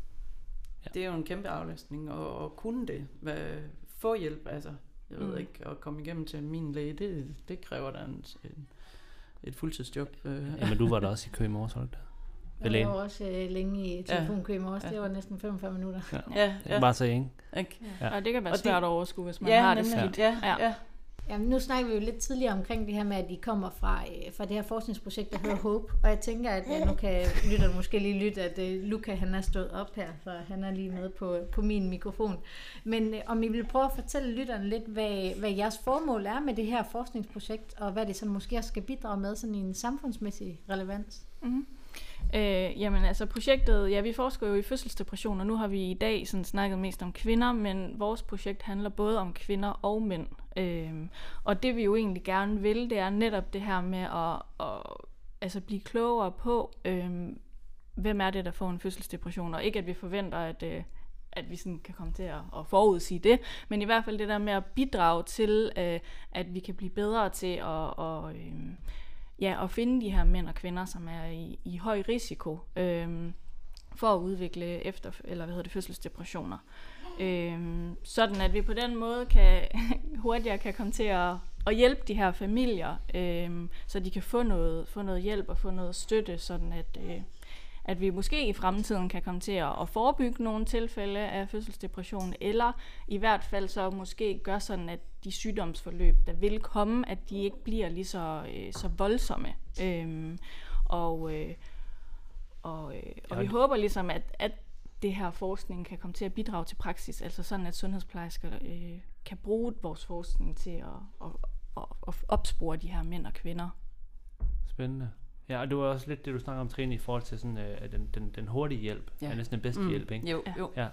ja. Det er jo en kæmpe aflastning, og, og kunne det hvad, få hjælp, altså, jeg ved mm. ikke, at komme igennem til min læge, det, det kræver da en, en, et fuldtidsjob. Øh. Ja, men du var da også i kø i morges, holdt det? Jeg var også øh, længe i telefonkø i morges, ja. Det var næsten femogfyrre minutter. Ja, ja, ja. Bare så ikke. Okay. Ja. Og det kan være svært at overskue, hvis man ja, har det skidt. Ja, ja. ja. Jamen, nu snakker vi jo lidt tidligere omkring det her med, at I kommer fra, øh, fra det her forskningsprojekt, der hedder HOPE. Og jeg tænker, at ja, nu kan lytterne måske lige lytte, at øh, Luca han er stået op her, for han er lige med på, på min mikrofon. Men øh, om I vil prøve at fortælle lytterne lidt, hvad, hvad jeres formål er med det her forskningsprojekt, og hvad det så måske også skal bidrage med sådan i en samfundsmæssig relevans. Mm-hmm. Øh, jamen altså projektet, ja vi forsker jo i fødselsdepression, og nu har vi i dag sådan snakket mest om kvinder, men vores projekt handler både om kvinder og mænd. Øh, og det vi jo egentlig gerne vil, det er netop det her med at, at altså blive klogere på, øh, hvem er det, der får en fødselsdepression, og ikke at vi forventer, at, øh, at vi sådan kan komme til at, at forudsige det, men i hvert fald det der med at bidrage til, øh, at vi kan blive bedre til at, og, øh, ja, at finde de her mænd og kvinder, som er i, i høj risiko øh, for at udvikle efter, eller hvad hedder det, fødselsdepressioner. Øhm, sådan at vi på den måde kan hurtigere kan komme til at, at hjælpe de her familier, øhm, så de kan få noget, få noget hjælp og få noget støtte, sådan at, øh, at vi måske i fremtiden kan komme til at, at forebygge nogle tilfælde af fødselsdepression, eller i hvert fald så måske gøre sådan, at de sygdomsforløb, der vil komme, at de ikke bliver lige så, øh, så voldsomme. Øhm, og øh, og, øh, og vi håber ligesom, at, at det her forskning kan komme til at bidrage til praksis, altså sådan, at sundhedsplejersker øh, kan bruge vores forskning til at, at, at, at opspore de her mænd og kvinder. Spændende. Ja, og det var også lidt det, du snakker om, Trine, i forhold til sådan, øh, den, den, den hurtige hjælp. Ja. Er næsten den bedste mm. hjælp, ikke? Jo, jo. Ja.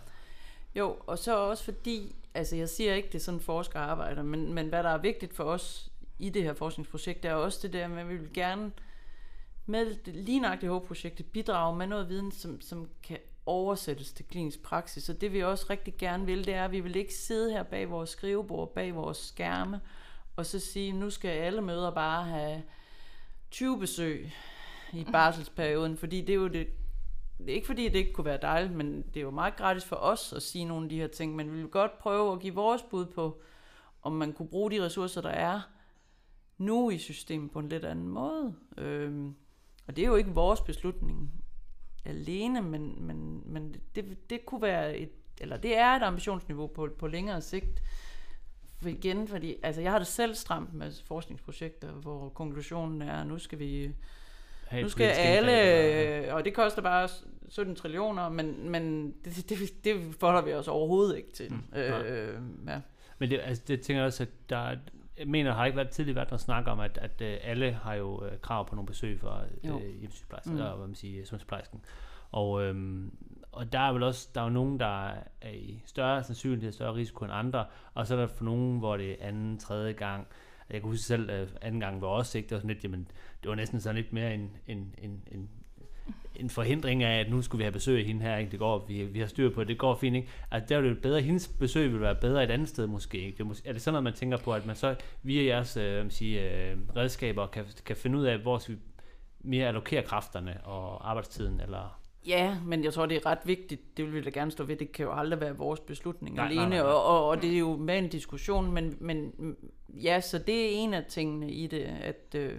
Jo, og så også fordi, altså jeg siger ikke, det er sådan forskere arbejder, men, men hvad der er vigtigt for os i det her forskningsprojekt, er også det der med, at vi vil gerne med lige nøjagtigt H I-projektet bidrage med noget viden, som, som kan oversættes til klinisk praksis. Og det vi også rigtig gerne vil, det er, at vi vil ikke sidde her bag vores skrivebord, bag vores skærme, og så sige, nu skal alle mødre bare have tyve besøg i barselsperioden, fordi det er jo det, det er ikke fordi, det ikke kunne være dejligt, men det er jo meget gratis for os at sige nogle af de her ting, men vi vil godt prøve at give vores bud på, om man kunne bruge de ressourcer, der er nu i systemet på en lidt anden måde. Øhm, og det er jo ikke vores beslutning alene, men, men, men det, det kunne være et, eller det er et ambitionsniveau på, på længere sigt. For igen, fordi altså jeg har det selv stramt med forskningsprojekter, hvor konklusionen er, nu skal vi nu skal alle, og det koster bare sytten trillioner, men, men det, det, det forholder vi os overhovedet ikke til. Mm, øh, ja. Men det, altså, det tænker jeg også, at der, jeg mener, har ikke været tidligt været at snakke om, at, at, at alle har jo uh, krav på nogle besøg fra uh, hjemmesygeplejersken, mm. eller hvad man siger, sundhedsplejersken. Og, øhm, og der er vel også, der er jo nogen, der er i større sandsynlighed, større risiko end andre, og så er der for nogen, hvor det er anden, tredje gang. Jeg kan huske selv, at anden gang var også ikke, det var sådan lidt, jamen, det var næsten sådan lidt mere en, en, en, en, en forhindring af, at nu skulle vi have besøg af hende her, ikke? Det går, vi, vi har styr på det, det går fint, ikke? Altså, der er det jo bedre, hendes besøg vil være bedre et andet sted måske, ikke? Det er, måske, er det sådan noget, man tænker på, at man så via jeres øh, sige, øh, redskaber kan, kan finde ud af, hvor vi mere allokerer kræfterne og arbejdstiden, eller... Ja, men jeg tror, det er ret vigtigt. Det vil vi da gerne stå ved. Det kan jo aldrig være vores beslutning nej, alene, nej, nej. Og, og, og det er jo med en diskussion, men, men ja, så det er en af tingene i det, at øh,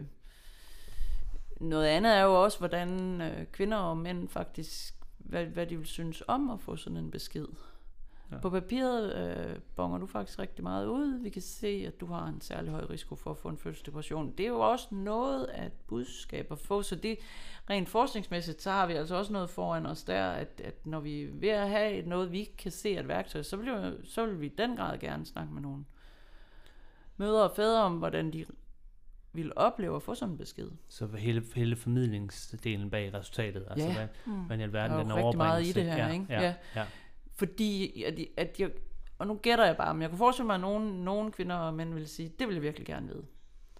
noget andet er jo også, hvordan øh, kvinder og mænd faktisk, hvad, hvad de vil synes om at få sådan en besked. Ja. På papiret øh, bonger du faktisk rigtig meget ud. Vi kan se, at du har en særlig høj risiko for at få en fødselsdepression. Det er jo også noget af et budskab at få, så det rent forskningsmæssigt, så har vi altså også noget foran os der, at, at når vi er ved at have noget, vi kan se et værktøj, så vil, jo, så vil vi i den grad gerne snakke med nogle mødre og fædre om, hvordan de vil opleve at få sådan en besked. Så hele, hele formidlingsdelen bag resultatet, altså ja. hvad, mm. hvad i alverden den overbringelse. Der er rigtig meget i det her, ja, ikke? Ja, ja. ja. Fordi, at, at jeg, og nu gætter jeg bare, men jeg kunne forestille mig, at nogen, nogen kvinder og mænd vil sige, det vil jeg virkelig gerne vide.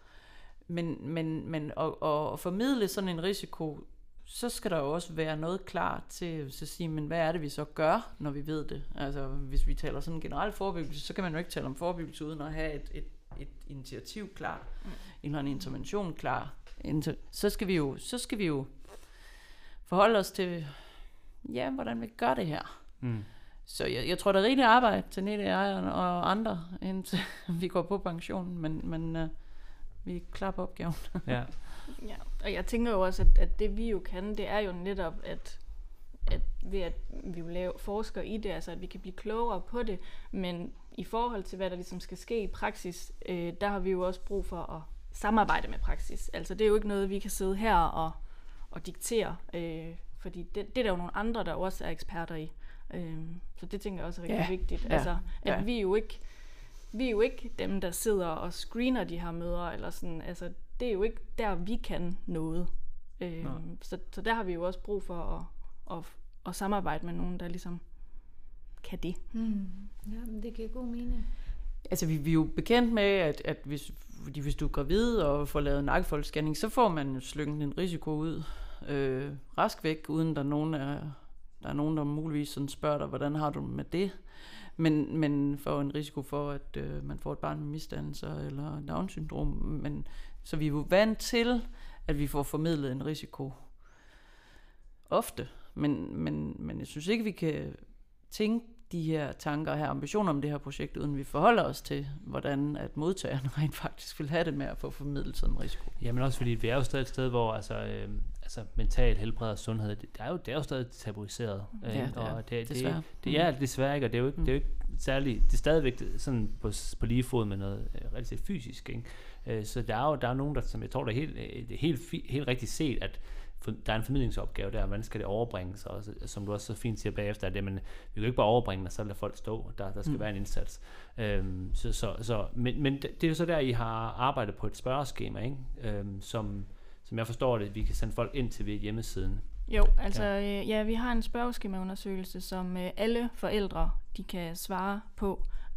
Men, men, men at, at formidle sådan en risiko, så skal der jo også være noget klart til at sige, men hvad er det, vi så gør, når vi ved det? Altså, hvis vi taler sådan en generel forebyggelse, så kan man jo ikke tale om forebyggelse uden at have et, et, et initiativ klar, mm. en eller anden intervention klar. Så skal vi jo, så skal vi jo forholde os til, ja, hvordan vi gør det her. Mm. Så jeg, jeg tror, der er rigeligt arbejde til Nette, jeg og andre, indtil vi går på pension, men, men uh, vi er klar på opgaven. Ja. Ja, og jeg tænker jo også, at, at det vi jo kan, det er jo netop, at, at ved at vi jo laver forsker i det, altså at vi kan blive klogere på det, men i forhold til, hvad der ligesom skal ske i praksis, øh, der har vi jo også brug for at samarbejde med praksis. Altså det er jo ikke noget, vi kan sidde her og, og diktere, øh, fordi det, det er der jo nogle andre, der også er eksperter i. Øh, så det tænker jeg også er rigtig ja. vigtigt. Ja. Altså, at ja. vi er jo ikke vi er jo ikke dem, der sidder og screener de her mødre, eller sådan, altså det er jo ikke der, vi kan noget. Øh, så, så der har vi jo også brug for at, at, at samarbejde med nogen, der ligesom kan det. Mm. Ja, men det giver god mening. Altså vi, vi er jo bekendt med, at, at hvis, fordi hvis du er gravid og får lavet nakkefoldsscanning, så får man jo slynget en risiko ud øh, rask væk, uden der er nogen, er, der, er nogen, der muligvis sådan spørger dig, hvordan har du med det? Men, men for en risiko for, at øh, man får et barn med misdannelser eller Down-syndrom. Men, så vi er jo vant til, at vi får formidlet en risiko ofte. Men, men, men jeg synes ikke, vi kan tænke de her tanker og have ambitioner om det her projekt, uden vi forholder os til, hvordan at modtagerne rent faktisk vil have det med at få formidlet sådan en risiko. Jamen også fordi vi er jo stadig et sted, hvor altså, øh, altså mental helbred og sundhed, det er jo, det er jo stadig tabuiseret. Ja, det er. Og det, desværre. Det, det, det er desværre ikke, og det er jo ikke, mm. det er jo ikke særligt, det er stadigvæk sådan på, på lige fod med noget øh, relativt fysisk, ikke? Øh, så der er jo der er nogen, der, som jeg tror, der er helt, det er helt, helt rigtigt set, at for, der er en formidlingsopgave der, hvordan skal det overbringes, og som du også så fint siger bagefter, at det, men, vi kan jo ikke bare overbringe, og så lade folk stå, der, der skal mm. være en indsats. Øhm, så, så, så, men, men det er jo så der, I har arbejdet på et spørgeskema, ikke? Øhm, som, som jeg forstår det, vi kan sende folk ind til ved hjemmesiden. Jo, altså ja, øh, ja vi har en spørgeskemaundersøgelse, som øh, alle forældre de kan svare på,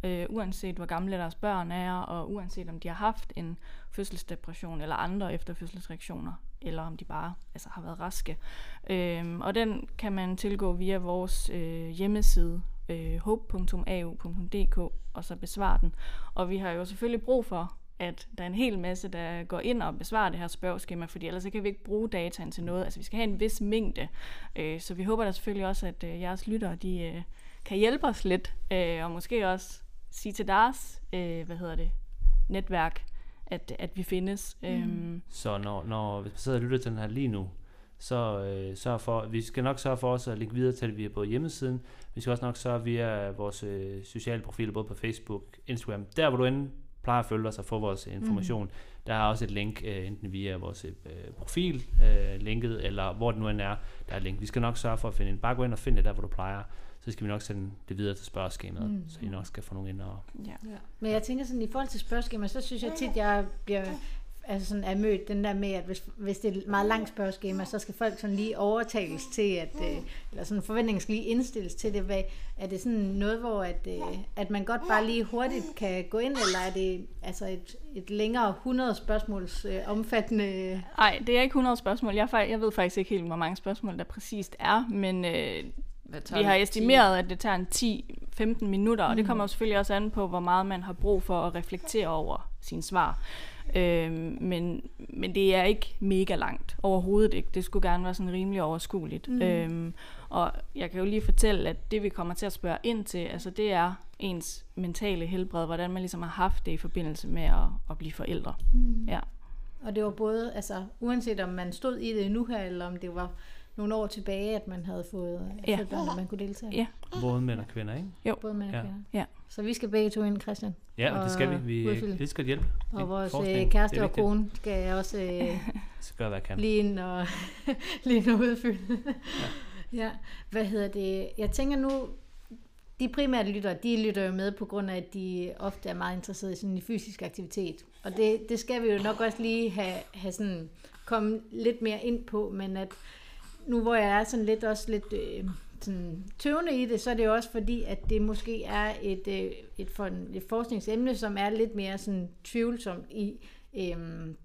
øh, uanset hvor gamle deres børn er, og uanset om de har haft en fødselsdepression eller andre efterfødselsreaktioner, eller om de bare altså, har været raske. Øhm, og den kan man tilgå via vores øh, hjemmeside, øh, hope punktum a u punktum d k, og så besvare den. Og vi har jo selvfølgelig brug for, at der er en hel masse, der går ind og besvarer det her spørgeskema, fordi ellers så kan vi ikke bruge dataen til noget. Altså vi skal have en vis mængde, øh, så vi håber da selvfølgelig også, at øh, jeres lyttere, de øh, kan hjælpe os lidt, øh, og måske også sige til deres, øh, hvad hedder det, netværk, at, at vi findes. Mm. Øhm. Så når, når hvis man sidder og lytter til den her lige nu, så øh, sørg for, vi skal nok sørge for os at lægge videre til det via både hjemmesiden, vi skal også nok sørge via vores øh, sociale profiler, både på Facebook, Instagram, der hvor du inde plejer at følge os og få vores information. Mm. Der er også et link, øh, enten via vores øh, profil, øh, linket, eller hvor det nu end er, der er et link. Vi skal nok sørge for at finde en. Bare gå ind og finde det der, hvor du plejer. Så skal vi nok sende det videre til spørgeskemaet, mm. så I nok skal få nogen ind og... Ja. Ja. Men jeg tænker sådan, i forhold til spørgeskemaet, så synes jeg tit, jeg bliver... altså sådan er mødt den der med, at hvis, hvis det er et meget langt spørgeskema, så skal folk sådan lige overtales til, at, øh, eller sådan forventningen skal lige indstilles til det. Hvad, er det sådan noget, hvor at, øh, at man godt bare lige hurtigt kan gå ind, eller er det altså et, et længere hundrede spørgsmåls øh, omfattende... Nej, det er ikke hundrede spørgsmål. Jeg, jeg ved faktisk ikke helt, hvor mange spørgsmål der præcist er, men øh, vi har estimeret, at det tager en ti til femten minutter, og det kommer jo selvfølgelig også an på, hvor meget man har brug for at reflektere over sine svar. Øhm, men, men det er ikke mega langt, overhovedet ikke. Det skulle gerne være sådan rimelig overskueligt. Mm. Øhm, og jeg kan jo lige fortælle, at det vi kommer til at spørge ind til, altså det er ens mentale helbred, hvordan man ligesom har haft det i forbindelse med at, at blive forældre. Mm. Ja. Og det var både, altså uanset om man stod i det nu her, eller om det var nogle år tilbage, at man havde fået ja. børn, og man kunne deltage. Ja. Både mænd og kvinder, ikke? Jo. Både mænd og ja. kvinder. Ja. Så vi skal begge to ind, Christian. Ja, og det skal vi. Vi udfylde. Det skal hjælpe. Og vores Forskning. kæreste og kone skal også øh, skal gøre, hvad jeg kan. lige ind og lige ind og udfylde. ja. ja. Hvad hedder det? Jeg tænker nu, de primære lyttere, de lytter jo med på grund af, at de ofte er meget interesserede i sådan en fysisk aktivitet. Og det, det skal vi jo nok også lige have, have sådan, komme lidt mere ind på, men at nu hvor jeg er sådan lidt også lidt øh, sådan tøvende i det, så er det jo også fordi, at det måske er et, øh, et, for, et forskningsemne, som er lidt mere sådan tvivlsomt i øh,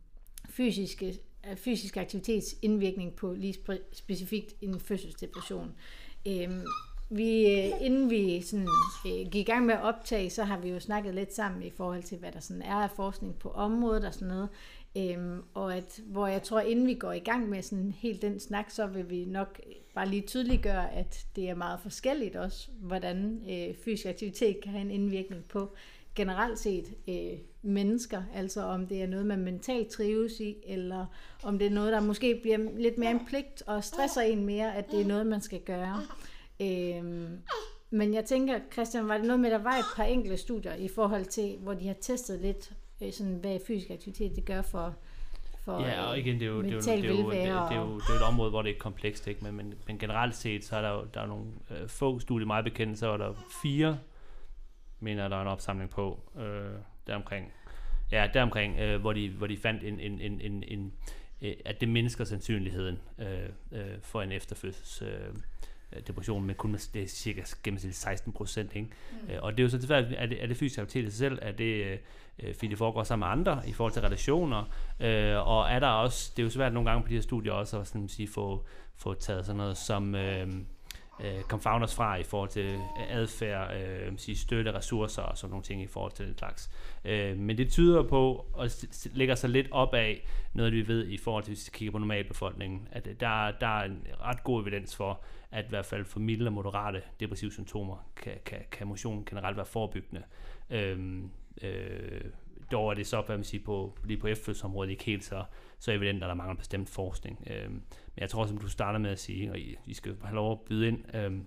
fysiske, fysisk aktivitets indvirkning på lige spe, specifikt en fødselsdepression. Øh, vi, inden vi sådan, øh, gik i gang med at optage, så har vi jo snakket lidt sammen i forhold til, hvad der sådan er af forskning på området og sådan noget. Øhm, og at, hvor jeg tror, inden vi går i gang med sådan helt den snak, så vil vi nok bare lige tydeliggøre, at det er meget forskelligt også, hvordan øh, fysisk aktivitet kan have en indvirkning på generelt set øh, mennesker, altså om det er noget, man mentalt trives i, eller om det er noget, der måske bliver lidt mere en pligt og stresser en mere, at det er noget, man skal gøre. Øhm, men jeg tænker, Christian, var det noget med, at der var et par enkelte studier i forhold til, hvor de har testet lidt sådan, hvad fysisk aktivitet det gør for, for ja, og igen, det er jo, det er jo, det er jo, det er jo, det er jo et område, hvor det er komplekst, ikke? Men, men, men generelt set, så er der jo der er nogle øh, få studier, meget bekendte, så er der fire, mener der er en opsamling på, øh, deromkring, ja, deromkring, øh, hvor, de, hvor de fandt en, en, en, en, en øh, at det mindsker sandsynligheden øh, øh, for en efterfødsels øh, depression, men kun det er cirka gennemsnitligt seksten procent, ikke? Mm. Og det er jo så tilfældigt, er det, er det fysisk aktivitet i sig selv, er det øh, fordi det foregår sammen med andre i forhold til relationer, øh, og er der også, det er jo svært nogle gange på de her studier også at sådan, sige, få, få taget sådan noget som øh, øh, confounders fra i forhold til adfærd, øh, sige, støtte, ressourcer og sådan nogle ting i forhold til den slags. Øh, men det tyder på, og lægger sig lidt op af noget, vi ved i forhold til, hvis vi kigger på normalbefolkningen, at der, der er en ret god evidens for, at i hvert fald for milde og moderate depressive symptomer kan, kan, kan motion generelt være forebyggende. Øhm, øh, dog er det så, hvad man siger, på, lige på efterfødselsområdet ikke helt så, så evident, at der mangler bestemt forskning. Øhm, men jeg tror, som du starter med at sige, og I, I skal have lov at byde ind, øhm,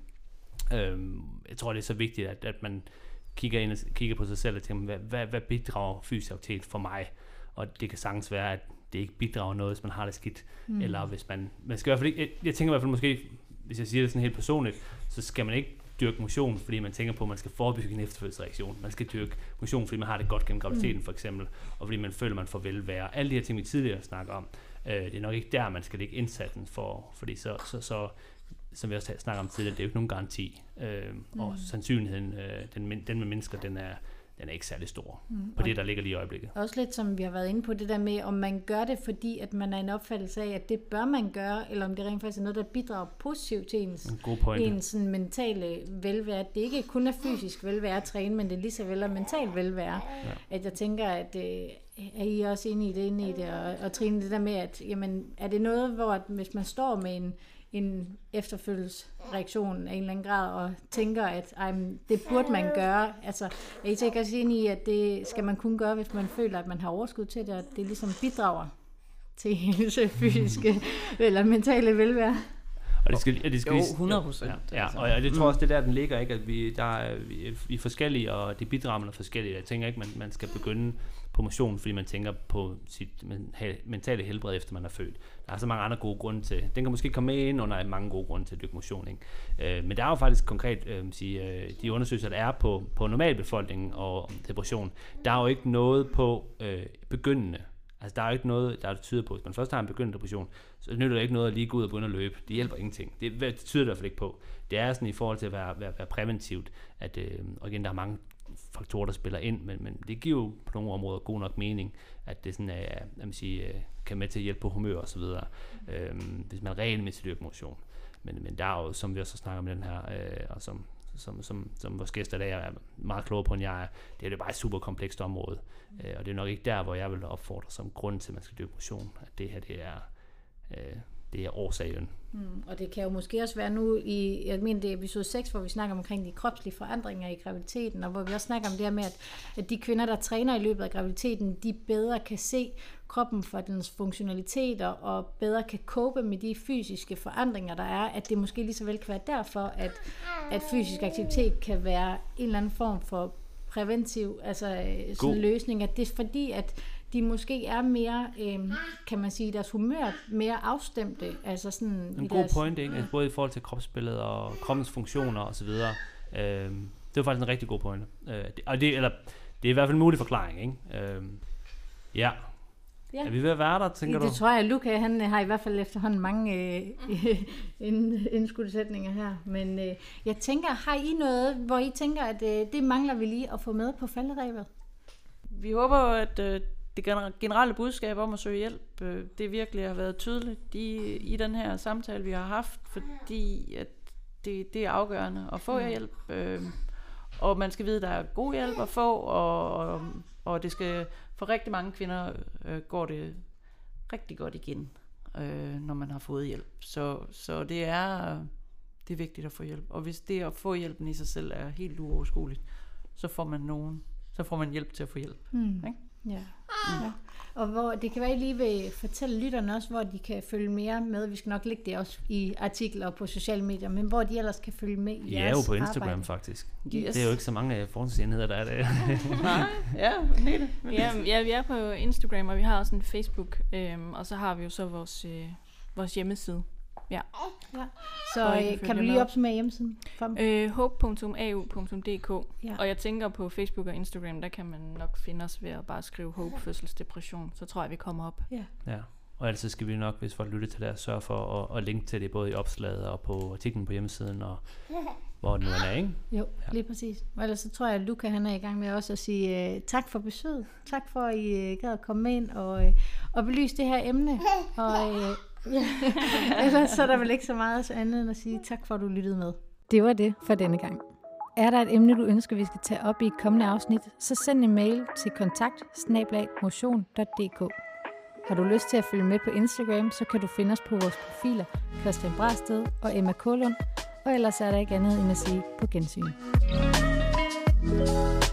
øhm, jeg tror, det er så vigtigt, at, at man kigger, ind og, kigger på sig selv og tænker, hvad, hvad, hvad bidrager fysisk aktivitet for mig? Og det kan sagtens være, at det ikke bidrager noget, hvis man har det skidt, mm. eller hvis man, man skal i hvert fald ikke, jeg, jeg tænker i hvert fald måske, hvis jeg siger det sådan helt personligt, så skal man ikke dyrke motion, fordi man tænker på, at man skal forebygge en efterfødselsreaktion. Man skal dyrke motion, fordi man har det godt gennem graviditeten for eksempel, og fordi man føler, at man får velvære. Alle de her ting, vi tidligere snakker om, øh, det er nok ikke der, man skal lægge indsatsen for, fordi så, så, så, som vi også snakker om tidligere, det er jo ikke nogen garanti. Øh, mm. Og sandsynligheden, øh, den, den med mennesker, den er, den er ikke særlig stor mm. på det, der ligger lige i øjeblikket. Også lidt som vi har været inde på, det der med, om man gør det, fordi at man er en opfattelse af, at det bør man gøre, eller om det rent faktisk er noget, der bidrager positivt til ens, ens sådan, mentale velvære. Det ikke kun er fysisk velvære at træne, men det er lige så vel er mental velvære. Ja. At jeg tænker, at øh, er I også inde i det, inde i det, og, og Trine, det der med, at jamen, er det noget, hvor at, hvis man står med en en efterfølgelsesreaktion af en eller anden grad, og tænker, at ej, det burde man gøre. Altså, er I tænker også ind i, at det skal man kun gøre, hvis man føler, at man har overskud til det, og det ligesom bidrager til hendes fysiske eller mentale velvære? Og det skal, det skal jo, hundrede procent. Ja, ja, og jeg, det tror også, det der, den ligger, ikke, at vi, der er, vi, vi er forskellige, og de bidrager er forskellige. Jeg tænker ikke, man, man skal begynde på motion, fordi man tænker på sit mentale helbred, efter man er født. Der er så mange andre gode grunde til. Den kan måske komme med ind under mange gode grunde til at dyrke motion. Ikke? Øh, men der er jo faktisk konkret, øh, sige, øh, de undersøgelser, der er på, på normalbefolkningen og depression, der er jo ikke noget på øh, begyndende. Altså, der er jo ikke noget, der tyder på, hvis man først har en begyndende depression, så nytter det ikke noget at lige gå ud og begynde at løbe. Det hjælper ingenting. Det, det tyder det i hvert fald ikke på. Det er sådan i forhold til at være, være, være præventivt, at, øh, og igen, der er mange faktorer, der spiller ind, men, men det giver jo på nogle områder god nok mening, at det sådan er, at man siger, kan med til at hjælpe på humør og så videre, øh, hvis man regelmæssigt dyrker motion. Men, men der er jo, som vi også snakker om den her, øh, og som, som, som, som vores gæster der er meget klogere på, end jeg er, det er jo bare et super komplekst område, øh, og det er nok ikke der, hvor jeg vil opfordre som grund til, at man skal dyrke motion, at det her, det er, øh, det er årsagen. Mm, og det kan jo måske også være nu i, jeg mener det er episode seks, hvor vi snakker omkring de kropslige forandringer i graviditeten, og hvor vi også snakker om det her med, at, at de kvinder, der træner i løbet af graviditeten, de bedre kan se kroppen for dens funktionaliteter, og bedre kan cope med de fysiske forandringer, der er, at det måske lige så vel kan være derfor, at, at fysisk aktivitet kan være en eller anden form for præventiv altså sådan en løsning, at det er fordi, at de måske er mere, øh, kan man sige, deres humør mere afstemte. Altså sådan en i god deres, point, ikke? Altså både i forhold til kropsbilledet og kroppens funktioner og så videre. Øh, det var faktisk en rigtig god point. Øh, det, og det, eller, det er i hvert fald en mulig forklaring, ikke? Øh, ja. Ja. Er vi ved at være der, tænker det, du? Det tror jeg, Luca, han har i hvert fald efterhånden mange øh, indskudsætninger her. Men øh, jeg tænker, har I noget, hvor I tænker, at øh, det mangler vi lige at få med på falderebet? Vi håber, at øh, det generelle budskab om at søge hjælp, øh, det virkelig har været tydeligt i, i den her samtale, vi har haft, fordi at det, det er afgørende at få hjælp. Øh, og man skal vide, at der er god hjælp at få, og, og, og det skal for rigtig mange kvinder øh, går det rigtig godt igen, øh, når man har fået hjælp. Så, så det er det er vigtigt at få hjælp. Og hvis det at få hjælpen i sig selv er helt uoverskueligt, så får man nogen, så får man hjælp til at få hjælp. Hmm. Ikke? Ja. Ja. Og hvor det kan være, at I lige vil fortælle lytterne også, hvor de kan følge mere med. Vi skal nok lægge det også i artikler og på sociale medier, men hvor de ellers kan følge med i jeres jeres arbejde. Ja, jo på Instagram arbejde. faktisk. Yes. Det er jo ikke så mange forskningsenheder, der er det. Nej, ja, Nette. Ja, ja, vi er på Instagram, og vi har også en Facebook, øhm, og så har vi jo så vores, øh, vores hjemmeside. Ja. Ja. Så kan, kan du lige opsummere hjemmesiden for dem? Øh, hope punktum a u punktum d k. Ja. Og jeg tænker på Facebook og Instagram, der kan man nok finde os ved at bare skrive Hope fødselsdepression. Så tror jeg, vi kommer op. Ja. Ja. Og ellers skal vi nok, hvis folk lytter til det, at sørge for at, at linke til det både i opslaget og på artiklen på hjemmesiden og hvor den nu er, ikke? Jo, ja. Lige præcis. Og ellers så tror jeg, at Luca han er i gang med også at sige uh, tak for besøget. Tak for, at I uh, gad at komme med ind og, uh, og belyse det her emne. Og uh, ja. Ellers så er der vel ikke så meget andet end at sige tak for, at du lyttede med. Det var det for denne gang. Er der et emne, du ønsker, vi skal tage op i et kommende afsnit, så send en mail til kontakt snabel-a motion punktum d k. Har du lyst til at følge med på Instagram, så kan du finde os på vores profiler Christian Brasted og Emma Kålund. Og ellers er der ikke andet end at sige på gensyn.